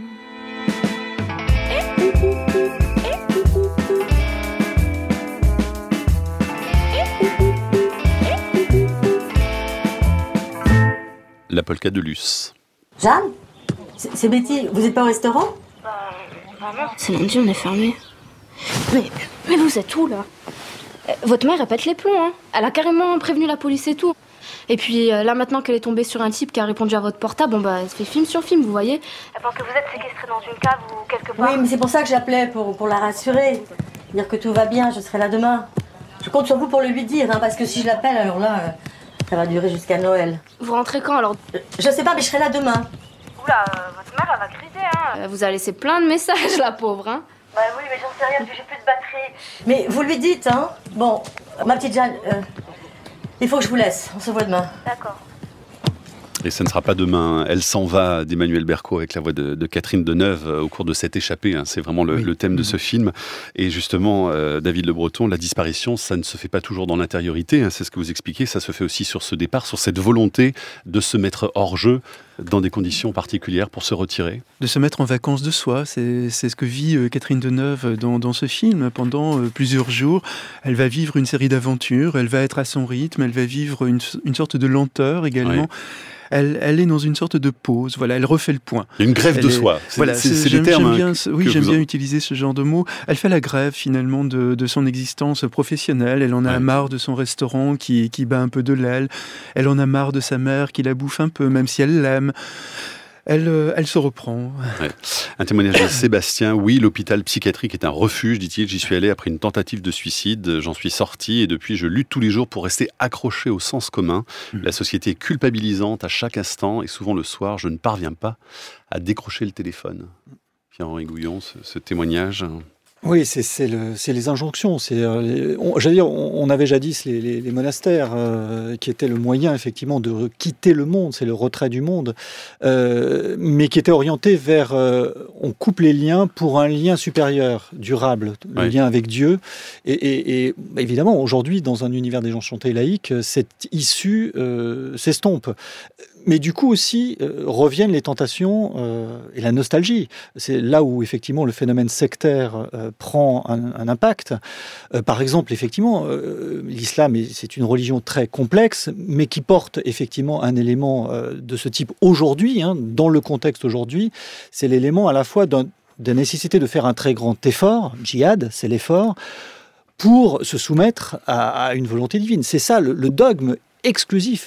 La polka de Luce. Jeanne, c'est c'est Betty, vous êtes pas au restaurant? C'est lundi, on est fermé. Mais, mais vous êtes où là? Votre mère, elle pète les plombs, hein. Elle a carrément prévenu la police et tout. Et puis euh, là, maintenant qu'elle est tombée sur un type qui a répondu à votre portable, bon bah, elle se fait film sur film, vous voyez. Elle pense que vous êtes séquestré dans une cave ou quelque part. Oui, mais c'est pour ça que j'appelais, pour, pour la rassurer. Dire que tout va bien, je serai là demain. Je compte sur vous pour le lui dire, hein, parce que si je l'appelle, alors là, euh, ça va durer jusqu'à Noël. Vous rentrez quand alors? Je sais pas, mais je serai là demain. Oula, euh, votre mère, elle va criser, hein. Elle vous a laissé plein de messages, la pauvre, hein. Bah oui, mais j'en sais rien parce que j'ai plus de batterie. Mais vous lui dites, hein. Bon, ma petite Jeanne, euh, il faut que je vous laisse. On se voit demain. D'accord. Et ce ne sera pas demain. Elle s'en va d'Emmanuel Berco avec la voix de, de Catherine Deneuve euh, au cours de cette échappée. Hein. C'est vraiment le, oui. le thème de ce film. Et justement, euh, David Le Breton, la disparition, ça ne se fait pas toujours dans l'intériorité. Hein. C'est ce que vous expliquez. Ça se fait aussi sur ce départ, sur cette volonté de se mettre hors jeu dans des conditions particulières pour se retirer. De se mettre en vacances de soi. C'est, c'est ce que vit euh, Catherine Deneuve dans, dans ce film. Pendant euh, plusieurs jours, elle va vivre une série d'aventures. Elle va être à son rythme. Elle va vivre une, une sorte de lenteur également. Ouais. Elle, elle est dans une sorte de pause, voilà, elle refait le point. Une grève elle de est, soi, c'est, voilà, c'est, c'est, c'est j'aime, les termes. J'aime bien, que, oui, que j'aime vous bien en... utiliser ce genre de mots. Elle fait la grève finalement de, de son existence professionnelle. Elle en a ouais. marre de son restaurant qui, qui bat un peu de l'aile. Elle en a marre de sa mère qui la bouffe un peu, même si elle l'aime. Elle, euh, elle se reprend. Ouais. Un témoignage de Sébastien. Oui, l'hôpital psychiatrique est un refuge, dit-il. J'y suis allé après une tentative de suicide. J'en suis sorti et depuis, je lutte tous les jours pour rester accroché au sens commun. Mmh. La société est culpabilisante à chaque instant et souvent le soir, je ne parviens pas à décrocher le téléphone. Pierre-Henri Gouillon, ce, ce témoignage... Oui, c'est, c'est, le, c'est les injonctions. C'est, euh, les, on, j'allais dire, on, on avait jadis les, les, les monastères euh, qui étaient le moyen effectivement de quitter le monde, c'est le retrait du monde, euh, mais qui était orienté vers, euh, on coupe les liens pour un lien supérieur, durable, le oui. lien avec Dieu. Et, et, et évidemment, aujourd'hui, dans un univers désenchanté laïque, cette issue euh, s'estompe. Mais du coup aussi euh, reviennent les tentations euh, et la nostalgie. C'est là où effectivement le phénomène sectaire euh, prend un, un impact. Euh, par exemple, effectivement, euh, l'islam est, c'est une religion très complexe, mais qui porte effectivement un élément euh, de ce type aujourd'hui, hein, dans le contexte aujourd'hui. C'est l'élément à la fois d'un, de la nécessité de faire un très grand effort, djihad, c'est l'effort, pour se soumettre à, à une volonté divine. C'est ça le, le dogme exclusif.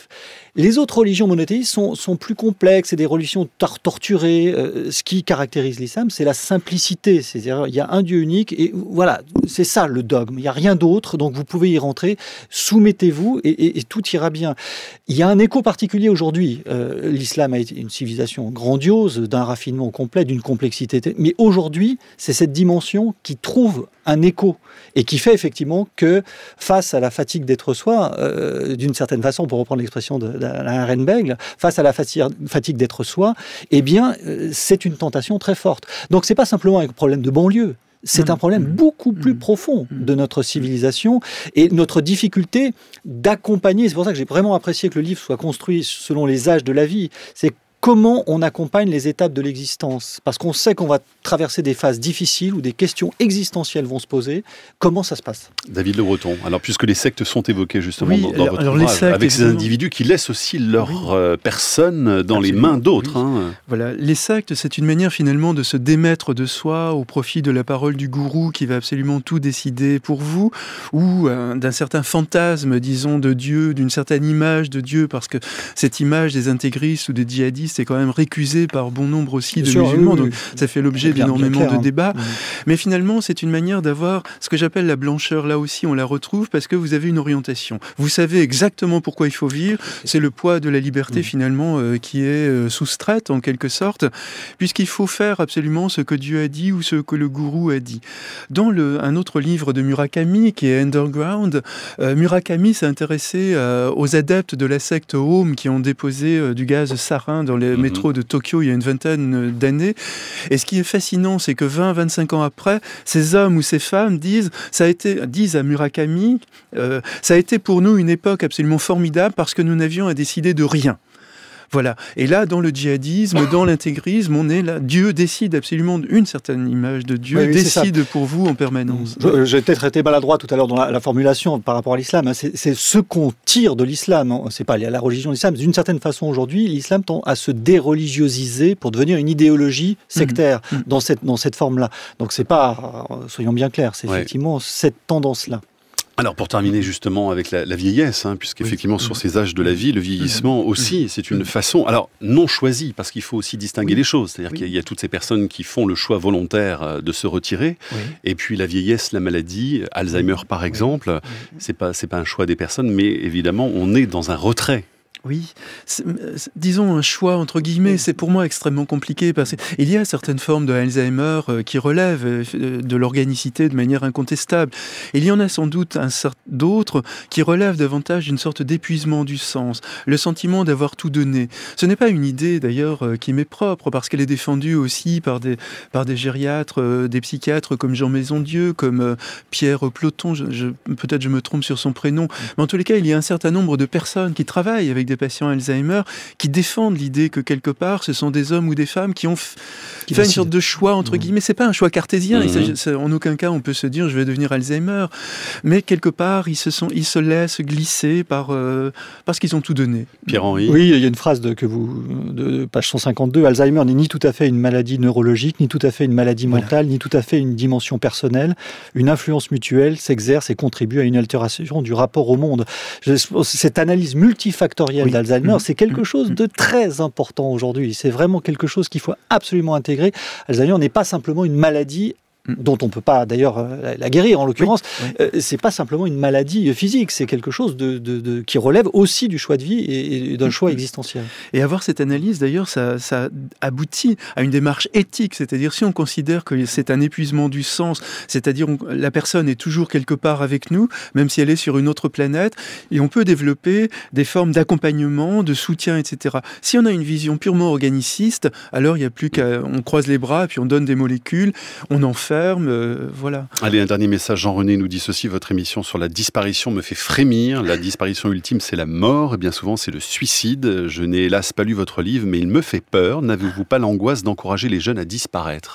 Les autres religions monothéistes sont, sont plus complexes, c'est des religions tor- torturées. Euh, ce qui caractérise l'islam, c'est la simplicité. C'est-à-dire, il y a un Dieu unique et voilà, c'est ça le dogme. Il n'y a rien d'autre, donc vous pouvez y rentrer, soumettez-vous et, et, et tout ira bien. Il y a un écho particulier aujourd'hui. Euh, l'islam a été une civilisation grandiose, d'un raffinement complet, d'une complexité. Mais aujourd'hui, c'est cette dimension qui trouve un écho et qui fait effectivement que face à la fatigue d'être soi, euh, d'une certaine façon, pour reprendre l'expression de, d'Alain Renbegel, face à la fatigue, fatigue d'être soi, eh bien, euh, c'est une tentation très forte. Donc, c'est pas simplement un problème de banlieue. C'est mmh. un problème beaucoup plus mmh. profond de notre civilisation et notre difficulté d'accompagner. C'est pour ça que j'ai vraiment apprécié que le livre soit construit selon les âges de la vie. C'est comment on accompagne les étapes de l'existence. Parce qu'on sait qu'on va traverser des phases difficiles où des questions existentielles vont se poser. Comment ça se passe ? David Le Breton, alors puisque les sectes sont évoquées justement oui, dans, dans alors, votre alors ouvrage, les sectes, avec ces évidemment. individus qui laissent aussi leur oui. euh, personne dans Absolument. les mains d'autres. Oui. Hein. Voilà, les sectes, c'est une manière finalement de se démettre de soi au profit de la parole du gourou qui va absolument tout décider pour vous, ou euh, d'un certain fantasme, disons, de Dieu, d'une certaine image de Dieu, parce que cette image des intégristes ou des djihadistes est quand même récusée par bon nombre aussi de Sûr, musulmans, oui, oui, donc oui. ça fait l'objet bien, d'énormément bien clair, de débats. Hein. Mmh. Mais finalement, c'est une manière d'avoir ce que j'appelle la blancheur. Là aussi, on la retrouve parce que vous avez une orientation. Vous savez exactement pourquoi il faut vivre. C'est le poids de la liberté, mmh. finalement, euh, qui est euh, soustraite, en quelque sorte, puisqu'il faut faire absolument ce que Dieu a dit ou ce que le gourou a dit. Dans le, un autre livre de Murakami, qui est Underground, euh, Murakami s'est intéressé euh, aux adeptes de la secte Aum qui ont déposé euh, du gaz sarin dans les mmh. métros de Tokyo il y a une vingtaine d'années. Et ce qui est fascinant, c'est que vingt à vingt-cinq ans après, ces hommes ou ces femmes disent, ça a été, disent à Murakami, euh, ça a été pour nous une époque absolument formidable parce que nous n'avions à décider de rien. Voilà. Et là, dans le djihadisme, dans l'intégrisme, on est là. Dieu décide absolument une certaine image de Dieu, oui, oui, décide pour vous en permanence. Je, j'ai peut-être été maladroit tout à l'heure dans la, la formulation par rapport à l'islam. Hein. C'est, c'est ce qu'on tire de l'islam. Hein. C'est pas la religion de l'islam. D'une certaine façon, aujourd'hui, l'islam tend à se déreligiosiser pour devenir une idéologie sectaire mmh. dans cette dans cette forme-là. Donc c'est pas, soyons bien clairs, c'est ouais. effectivement cette tendance-là. Alors pour terminer justement avec la, la vieillesse, hein, puisqu'effectivement oui. sur ces âges de la vie, le vieillissement aussi, c'est une façon, alors non choisie, parce qu'il faut aussi distinguer oui. les choses, c'est-à-dire oui. qu'il y a, il y a toutes ces personnes qui font le choix volontaire de se retirer, oui. et puis la vieillesse, la maladie, Alzheimer oui. par exemple, oui. c'est pas, c'est pas un choix des personnes, mais évidemment on est dans un retrait. Oui, c'est, disons un choix entre guillemets, c'est pour moi extrêmement compliqué parce qu'il y a certaines formes de Alzheimer qui relèvent de l'organicité de manière incontestable. Il y en a sans doute un certain, d'autres qui relèvent davantage d'une sorte d'épuisement du sens, le sentiment d'avoir tout donné. Ce n'est pas une idée d'ailleurs qui m'est propre parce qu'elle est défendue aussi par des, par des gériatres, des psychiatres comme Jean Maisondieu, comme Pierre Ploton, je, je, peut-être je me trompe sur son prénom, mais en tous les cas il y a un certain nombre de personnes qui travaillent avec des patients Alzheimer qui défendent l'idée que quelque part ce sont des hommes ou des femmes qui ont f- qui fait une sorte de choix entre mmh. guillemets. C'est pas un choix cartésien. Mmh. Il s'agit, c'est, en aucun cas on peut se dire je vais devenir Alzheimer, mais quelque part ils se sont, ils se laissent glisser par euh, parce qu'ils ont tout donné. Pierre-Henri. Oui, il y a une phrase de que vous de page cent cinquante-deux. Alzheimer n'est ni tout à fait une maladie neurologique, ni tout à fait une maladie voilà. mentale, ni tout à fait une dimension personnelle. Une influence mutuelle s'exerce et contribue à une altération du rapport au monde. Je, cette analyse multifactorielle oui. d'Alzheimer, mmh. c'est quelque chose de très important aujourd'hui. C'est vraiment quelque chose qu'il faut absolument intégrer. Alzheimer n'est pas simplement une maladie dont on ne peut pas d'ailleurs euh, la guérir en l'occurrence, oui, oui. Euh, c'est pas simplement une maladie physique, c'est quelque chose de, de, de, qui relève aussi du choix de vie et, et d'un choix existentiel. Et avoir cette analyse d'ailleurs, ça, ça aboutit à une démarche éthique, c'est-à-dire si on considère que c'est un épuisement du sens, c'est-à-dire on, la personne est toujours quelque part avec nous, même si elle est sur une autre planète, et on peut développer des formes d'accompagnement, de soutien, et cetera. Si on a une vision purement organiciste, alors il n'y a plus qu'à, on croise les bras, puis on donne des molécules, on en fait Ferme, euh, voilà. Allez, un dernier message. Jean-René nous dit ceci: votre émission sur la disparition me fait frémir. La disparition ultime, c'est la mort, et bien souvent, c'est le suicide. Je n'ai hélas pas lu votre livre, mais il me fait peur. N'avez-vous pas l'angoisse d'encourager les jeunes à disparaître ?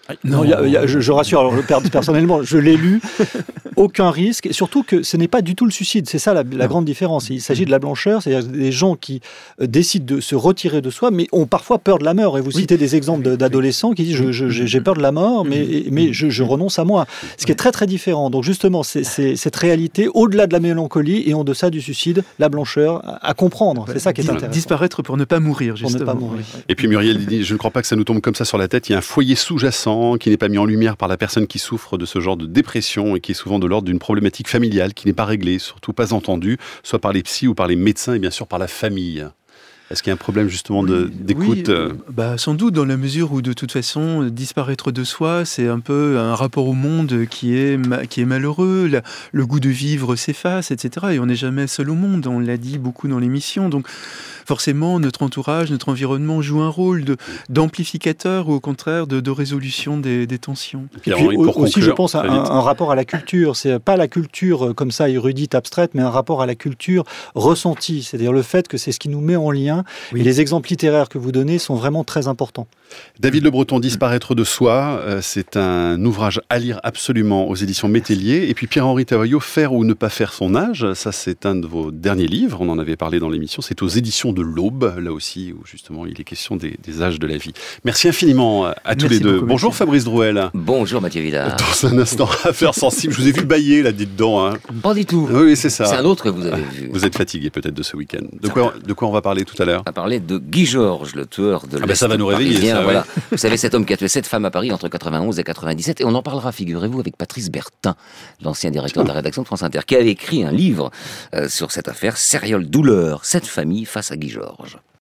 Non, il y a- il y a- je, je rassure, alors, per- personnellement, je l'ai lu, aucun risque, et surtout que ce n'est pas du tout le suicide, c'est ça la, la grande différence. Il s'agit de la blancheur, c'est-à-dire des gens qui euh, décident de se retirer de soi, mais ont parfois peur de la mort. Et vous citez des exemples de- d'adolescents qui disent je- je- j'ai j'ai peur de la mort, mais, mais je, je renonce à moi. Ce qui est très très différent. Donc justement, c'est c'est- cette réalité, au-delà de la mélancolie et en deçà du suicide, la blancheur à, à comprendre. C'est ça qui est Dis- intéressant. Disparaître pour ne pas mourir, Pour ne justement. pas mourir. Et puis Muriel dit, je ne crois pas que ça nous tombe comme ça sur la tête. Il y a un foyer sous-jacent qui n'est pas mis en lumière par la personne qui souffre de ce genre de dépression et qui est souvent de l'ordre d'une problématique familiale qui n'est pas réglée, surtout pas entendue, soit par les psys ou par les médecins et bien sûr par la famille. Est-ce qu'il y a un problème justement de- d'écoute Oui, euh, bah, sans doute, dans la mesure où de toute façon, euh, disparaître de soi, c'est un peu un rapport au monde qui est, ma- qui est malheureux, la- le goût de vivre s'efface, et cetera. Et on n'est jamais seul au monde, on l'a dit beaucoup dans l'émission. Donc forcément, notre entourage, notre environnement joue un rôle de- d'amplificateur ou au contraire de, de résolution des, des tensions. Et puis, au- aussi, je pense, un, un rapport à la culture. C'est pas la culture euh, comme ça, érudite, abstraite, mais un rapport à la culture ressentie. C'est-à-dire le fait que c'est ce qui nous met en lien. Et les exemples littéraires que vous donnez sont vraiment très importants. David Le Breton, Disparaître de soi, euh, c'est un ouvrage à lire absolument aux éditions Métellier. Et puis Pierre-Henri Tavaillot, Faire ou ne pas faire son âge, ça c'est un de vos derniers livres, on en avait parlé dans l'émission, c'est aux éditions de l'Aube, là aussi, où justement il est question des, des âges de la vie. Merci infiniment à tous Merci les deux. beaucoup, Bonjour Mathieu. Fabrice Drouel. Bonjour Mathieu Vidal. Dans un instant, affaire sensible, je vous ai vu bailler là, dites donc. Hein. Pas du tout. Oui, oui, c'est ça. C'est un autre que vous avez vu. Vous êtes fatigué peut-être de ce week-end. De quoi, de quoi on va parler tout à l'heure? On va parler de Guy Georges, le tueur de Ah ben l'Est ça va nous réveiller, parisien, ça, voilà. ouais. Vous savez, cet homme qui a tué sept femmes à Paris entre quatre-vingt-onze et quatre-vingt-dix-sept, et on en parlera, figurez-vous, avec Patrice Bertin, l'ancien directeur de la rédaction de France Inter, qui avait écrit un livre euh, sur cette affaire, Sériole douleur, cette famille face à Guy Georges.